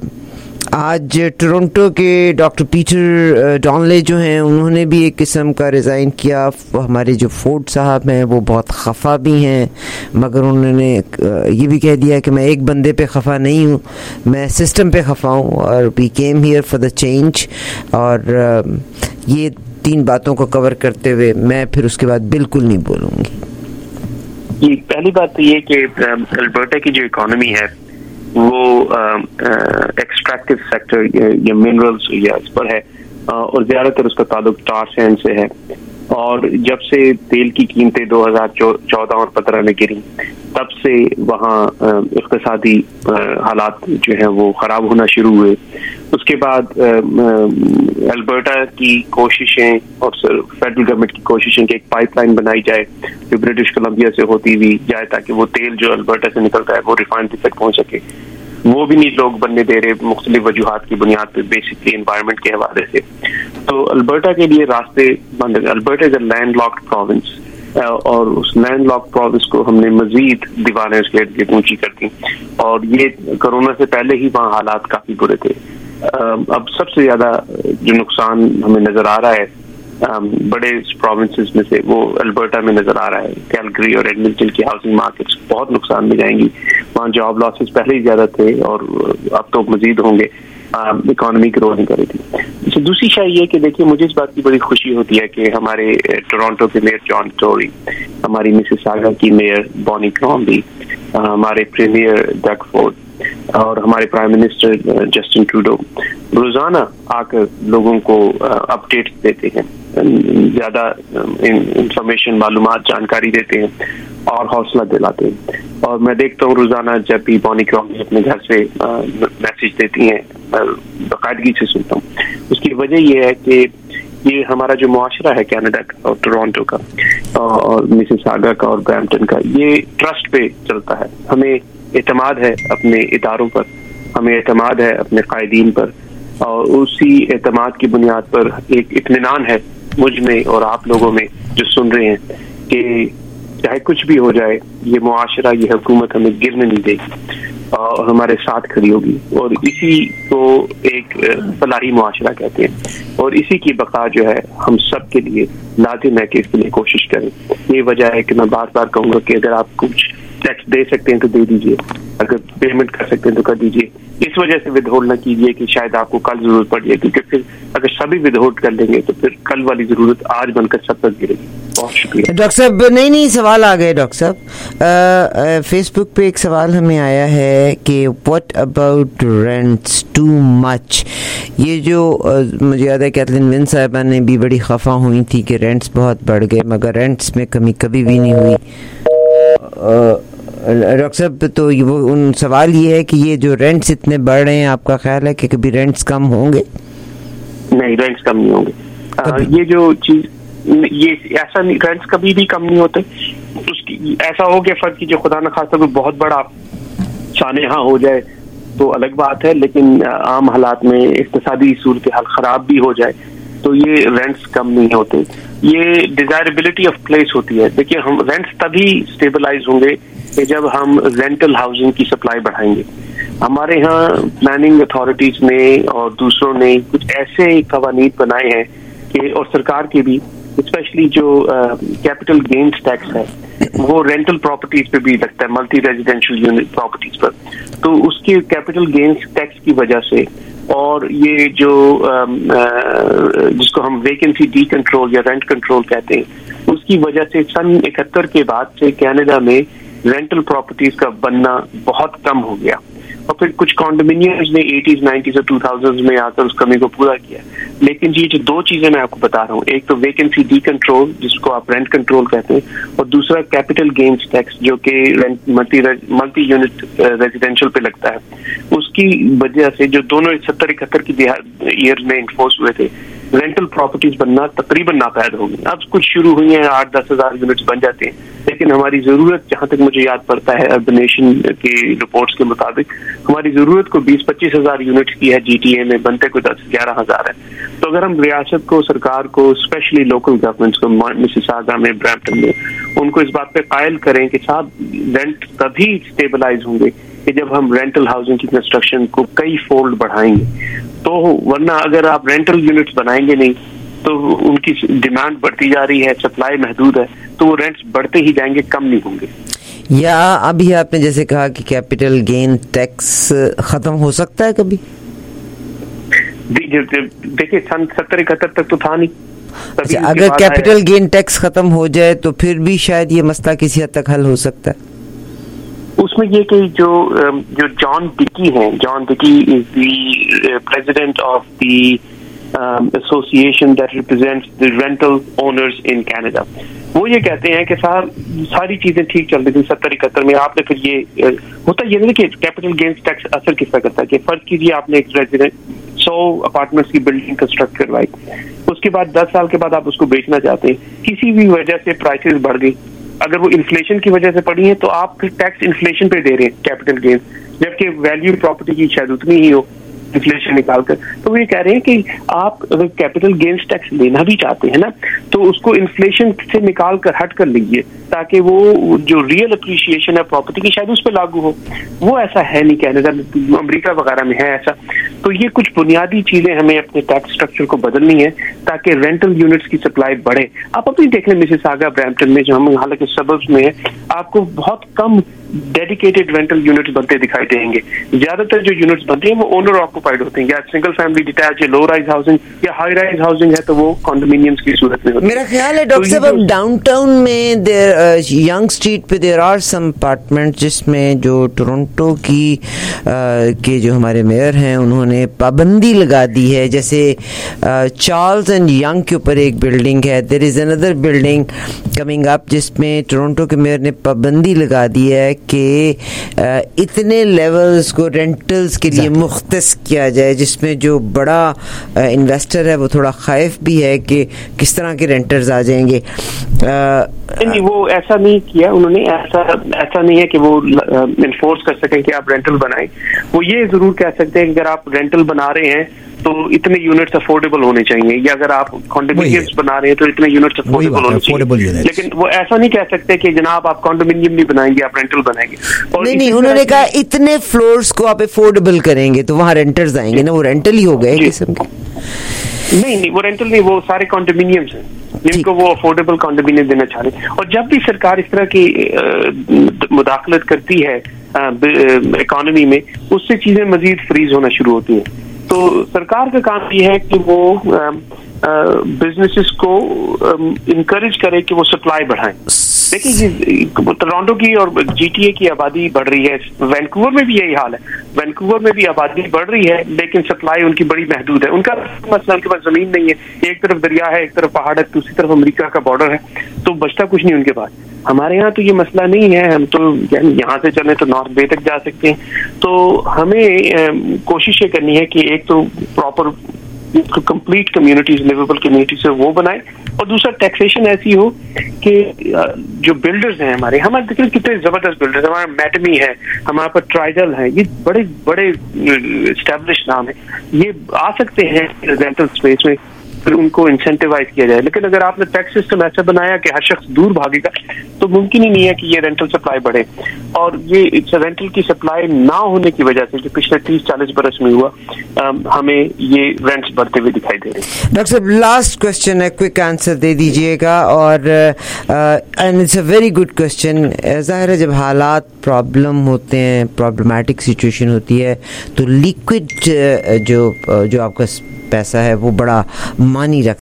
आज टोरंटो के डॉक्टर पीटर डॉनले जो हैं उन्होंने भी एक किस्म का रिज़ाइन किया। हमारे जो फोर्ड साहब हैं वो बहुत खफा भी हैं, मगर उन्होंने ये भी कह दिया कि मैं एक बंदे पे खफा नहीं हूँ, मैं सिस्टम पे खफा हूँ, और we came here for the change. और ये 3 बातों को कवर करते हुए मैं फिर उसके बाद बिल्कुल नहीं बोलूँगी। ये पहली बात तो ये कि अल्बर्टा की जो इकोनॉमी है वो एक्सट्रैक्टिव सेक्टर या मिनरल्स या इस पर है, और ज्यादातर उसका ताल्लुक टार सैंड से है। और जब से तेल की कीमतें 2014 और 15 में गिरी, तब से वहाँ इक़्तिसादी हालात जो हैं वो ख़राब होना शुरू हुए। उसके बाद अल्बर्टा की कोशिशें और फेडरल गवर्नमेंट की कोशिशें कि एक पाइपलाइन बनाई जाए जो ब्रिटिश कोलंबिया से होती हुई जाए, ताकि वो तेल जो अल्बर्टा से निकलता है वो रिफाइनरी तक पहुँच सके। वो भी नहीं लोग बनने दे रहे, मुख्तलिफ वजूहात की बुनियाद पर, बेसिकली एनवायरनमेंट के हवाले से। तो अल्बर्टा के लिए रास्ते बंद है। Alberta is a landlocked province, और उस लैंडलॉक्ड प्रोविंस को हमने मजीद दीवारें उसके इर्द ऊंची कर दी, और ये कोरोना से पहले ही वहाँ हालात काफी बुरे थे। अब सबसे ज्यादा जो नुकसान हमें नजर आ रहा है बड़े प्रोविंसेस में से, वो अल्बर्टा में नजर आ रहा है। कैलगरी और एडमिंटन की हाउसिंग मार्केट्स बहुत नुकसान में जाएंगी। वहाँ जॉब लॉसेस पहले ही ज्यादा थे और अब तो मजीद होंगे। इकोनॉमी ग्रो नहीं कर रही थी। तो दूसरी शायद ये कि देखिए, मुझे इस बात की बड़ी खुशी होती है कि हमारे टोरंटो के मेयर जॉन टोरी, हमारी मिसिसागा की मेयर बॉनी क्रॉम्बी, हमारे प्रीमियर डग फोर्ड और हमारे प्राइम मिनिस्टर जस्टिन ट्रूडो रोजाना आकर लोगों को अपडेट देते हैं, ज्यादा इंफॉर्मेशन, मालूमात, जानकारी देते हैं और हौसला दिलाते हैं। और मैं देखता हूँ रोजाना जब भी बॉनी क्रॉम्बी अपने घर से मैसेज देती हैं, बाकायदगी से सुनता हूँ। उसकी वजह यह है कि ये हमारा जो मुआशरा है कनाडा का और टोरंटो का और मिसिसागा का और ब्रैम्पटन का, ये ट्रस्ट पे चलता है। हमें एतमाद है अपने इदारों पर, हमें एतमाद है अपने कायदीन पर, और उसी एतमाद की बुनियाद पर एक इत्मीनान है मुझ में और आप लोगों में जो सुन रहे हैं कि चाहे कुछ भी हो जाए, ये मुआशरा, ये हुकूमत हमें गिरने नहीं देगी और हमारे साथ खड़ी होगी। और इसी को एक फलाही मुआशरा कहते हैं और इसी की बका जो है हम सब के लिए लाजिम है कि इसके लिए कोशिश करें। ये वजह है कि मैं बार बार कहूँगा कि अगर आप कुछ टैक्स दे सकते हैं तो दे दीजिए, अगर पेमेंट कर सकते हैं तो कर दीजिए। इस वजह से विदहोल्ड न कीजिए कि शायद आपको कल जरूरत पड़ जाए, क्योंकि फिर अगर सभी विदहोल्ड कर लेंगे तो फिर कल वाली जरूरत आज बनकर सब तक गिरेगी। बहुत शुक्रिया डॉक्टर साहब। नहीं सवाल आ गए डॉक्टर साहब। फेसबुक पे एक सवाल हमें आया है कि what about rents too much. ये जो मुझे याद है कैथलीन विन साहिबा ने भी बड़ी खफा हुई थी कि रेंट्स बहुत बढ़ गए, मगर रेंट्स में कमी कभी भी नहीं हुई। डॉक्टर साहब, तो वो उन सवाल ये है कि ये जो रेंट्स इतने बढ़ रहे हैं, आपका ख्याल है कि कभी रेंट्स कम होंगे? नहीं, रेंट्स कम नहीं होंगे। ये जो चीज, ये ऐसा नहीं, रेंट्स कभी भी कम नहीं होते। उसकी ऐसा हो कि फर्ज कीजिए खुदा न खास्ता कोई बहुत बड़ा सानेहा हो जाए तो अलग बात है, लेकिन आम हालात में इक्तिसादी सूरत हाल खराब भी हो जाए तो ये रेंट्स कम नहीं होते। ये डिजायरेबिलिटी ऑफ प्लेस होती है। देखिए, हम रेंट्स तभी स्टेबलाइज होंगे कि जब हम रेंटल हाउसिंग की सप्लाई बढ़ाएंगे। हमारे यहाँ प्लानिंग अथॉरिटीज ने और दूसरों ने कुछ ऐसे कवानीन बनाए हैं कि, और सरकार के भी, स्पेशली जो कैपिटल गेन्स टैक्स है वो रेंटल प्रॉपर्टीज पे भी लगता है, मल्टी रेजिडेंशियल यूनिट प्रॉपर्टीज पर। तो उसके कैपिटल गेन्स टैक्स की वजह से और ये जो जिसको हम वेकेंसी डी कंट्रोल या रेंट कंट्रोल कहते हैं, उसकी वजह से सन 71 के बाद से कनाडा में रेंटल प्रॉपर्टीज का बनना बहुत कम हो गया। और फिर कुछ कॉन्डोमिनियम्स ने 80s, 90s और 2000s में आकर उस कमी को पूरा किया। लेकिन जी जो दो चीजें मैं आपको बता रहा हूँ, एक तो वेकेंसी डी कंट्रोल जिसको आप रेंट कंट्रोल कहते हैं, और दूसरा कैपिटल गेन्स टैक्स जो कि मल्टी यूनिट रेजिडेंशियल पे लगता है, उसकी वजह से जो दोनों 70-71 की ईयर में इन्फोर्स हुए थे, रेंटल प्रॉपर्टीज बनना तकरीबन नापैद हो गई। अब कुछ शुरू हुई हैं, 8-10 हज़ार यूनिट्स बन जाते हैं, लेकिन हमारी जरूरत, जहां तक मुझे याद पड़ता है अर्बनेशन के रिपोर्ट्स के मुताबिक, हमारी जरूरत को 20-25 हज़ार यूनिट्स की है। जीटीए में बनते को 10-11 हज़ार है। तो अगर हम रियासत को, सरकार को, स्पेशली लोकल गवर्नमेंट्स को, मिसिसागा में, ब्रैम्पटन में, उनको इस बात पे कायल करें कि साहब रेंट तभी स्टेबलाइज होंगे कि जब हम रेंटल हाउसिंग की कंस्ट्रक्शन को कई फोल्ड बढ़ाएंगे। तो वरना अगर आप रेंटल यूनिट्स बनाएंगे नहीं तो उनकी डिमांड बढ़ती जा रही है, सप्लाई महदूद है, तो वो रेंट्स बढ़ते ही जाएंगे, कम नहीं होंगे। या अभी आपने जैसे कहा कि कैपिटल गेन टैक्स खत्म हो सकता है कभी? देखिए, सन 70-71 तक तो था नहीं। अच्छा, अगर कैपिटल गेन टैक्स खत्म हो जाए तो फिर भी शायद ये मसला किसी हद तक हल हो सकता है। उसमें ये कि जो जॉन डिकी हैं, John Dickey is the president of the association that represents the rental owners in Canada, वो ये कहते हैं कि साहब सारी चीजें ठीक चल रही थी 70-71 में, आपने फिर ये होता ये नहीं कि कैपिटल गेन्स टैक्स असर किस तरह करता है कि फर्ज कीजिए आपने एक रेजिडेंट 100 अपार्टमेंट्स की बिल्डिंग कंस्ट्रक्ट करवाई, उसके बाद 10 साल के बाद आप उसको बेचना चाहते हैं, किसी भी वजह से प्राइसेस बढ़ गई, अगर वो इन्फ्लेशन की वजह से पड़ी है तो आप फिर टैक्स इन्फ्लेशन पे दे रहे हैं कैपिटल गेन, जबकि वैल्यू प्रॉपर्टी की शायद उतनी ही हो इन्फ्लेशन निकालकर। तो वो ये कह रहे हैं कि आप अगर कैपिटल गेन्स टैक्स लेना भी चाहते हैं ना, तो उसको इन्फ्लेशन से निकाल कर हट कर लीजिए, ताकि वो जो रियल अप्रिशिएशन है प्रॉपर्टी की शायद उस पर लागू हो। वो ऐसा है नहीं, कनाडा, अमेरिका वगैरह में है ऐसा। तो ये कुछ बुनियादी चीजें हमें अपने टैक्स स्ट्रक्चर को बदलनी है ताकि रेंटल यूनिट्स की सप्लाई बढ़े। आप अपनी देख लें मिसिसागा, ब्रैम्पटन में, जो हम हालांकि सबर्ब्स में है, आपको बहुत कम डेडिकेटेड रेंटल यूनिट्स बनते दिखाई देंगे। ज्यादातर जो यूनिट्स बनते हैं वो ओनर ऑक्यूपाइड होते हैं, या सिंगल फैमिली डिटैच या लो राइज हाउसिंग या हाई राइज हाउसिंग है तो वो कॉन्डोमिनियम्स की सूरत में होती है। मेरा ख्याल है डॉक्टर साहब, अब डाउनटाउन में यंग स्ट्रीट पे देयर आर सम अपार्टमेंट जिसमें जो टोरंटो की के जो हमारे मेयर हैं उन्होंने पाबंदी लगा दी है। जैसे चार्ल्स एंड यंग के ऊपर एक बिल्डिंग है, there is another building coming up जिसमें टोरंटो के मेयर ने पाबंदी लगा दी है कि इतने लेवल्स को रेंटल्स के लिए मुख्तस किया जाए, जिसमें जो बड़ा इन्वेस्टर है वो थोड़ा खौफ भी है कि किस तरह के रेंटर्स आ जाएंगे। नहीं, वो ऐसा नहीं किया उन्होंने, ऐसा नहीं है कि वो इन्फोर्स कर सकें कि आप रेंटल बनाएं। वो ये जरूर कह सकते हैं कि अगर आप रेंटल बना रहे हैं तो इतने यूनिट्स अफोर्डेबल होने चाहिए, या अगर आप कॉन्डोमिनियम्स बना रहे हैं तो इतने यूनिट्स अफोर्डेबल होने चाहिए। लेकिन वो ऐसा नहीं कह सकते कि जनाब आप कॉन्डोमिनियम नहीं बनाएंगे, आप रेंटल बनाएंगे। और नहीं, उन्होंने कहा इतने फ्लोर्स को आप अफोर्डेबल करेंगे तो वहां रेंटर्स आएंगे ना, वो रेंटल ही हो गए किस्म के। नहीं, वो रेंटल नहीं, वो सारे कॉन्डोमिनियम्स हैं जिनको वो अफोर्डेबल कॉन्डोमिनियम देना चाह रहे हैं। और जब भी सरकार इस तरह की मुदाखलत करती है इकोनॉमी में, उससे चीजें मजीद फ्रीज होना शुरू होती हैं। तो सरकार का काम ये है कि वो बिजनेसेस को इनकरेज करे कि वो सप्लाई बढ़ाएं। देखिए टोरंटो की और GTA की आबादी बढ़ रही है, वैंकूवर में भी यही हाल है। वैंकूवर में भी आबादी बढ़ रही है लेकिन सप्लाई उनकी बड़ी महदूद है। उनका मसला उनके पास जमीन नहीं है, एक तरफ दरिया है, एक तरफ पहाड़ है, दूसरी तरफ अमेरिका का बॉर्डर है, तो बचता कुछ नहीं उनके पास। हमारे यहाँ तो ये मसला नहीं है, हम तो यहाँ से चले तो नॉर्थ बे तक जा सकते हैं। तो हमें कोशिश ये करनी है कि एक तो proper complete communities, livable community से वो बनाए, और दूसरा टैक्सेशन ऐसी हो कि जो बिल्डर्स हैं हमारे देखिए कितने जबरदस्त बिल्डर्स, हमारा मैटमी है, हमारे पास ट्राइडल है, ये बड़े बड़े एस्टैब्लिश नाम है, ये आ सकते हैं रेंटल स्पेस में, फिर उनको इंसेंटिवाइज किया जाए। लेकिन अगर आपने टैक्स सिस्टम ऐसा बनाया कि हर शख्स दूर भागेगा तो मुमकिन ही नहीं है कि ये रेंटल सप्लाई बढ़े। और ये रेंटल की सप्लाई ना होने की वजह से जो पिछले 30-40 बरस में हुआ, हमें ये रेंट्स बढ़ते हुए दिखाई दे रहे हैं। डॉक्टर साहब लास्ट क्वेश्चन है, क्विक आंसर दे दीजिएगा। और and it's a very good question. ज़ाहिर है जब हालात प्रॉब्लम होते हैं, प्रॉब्लमैटिक सिचुएशन होती है, तो लिक्विड जो आपका पैसा है वो बड़ा मानी रख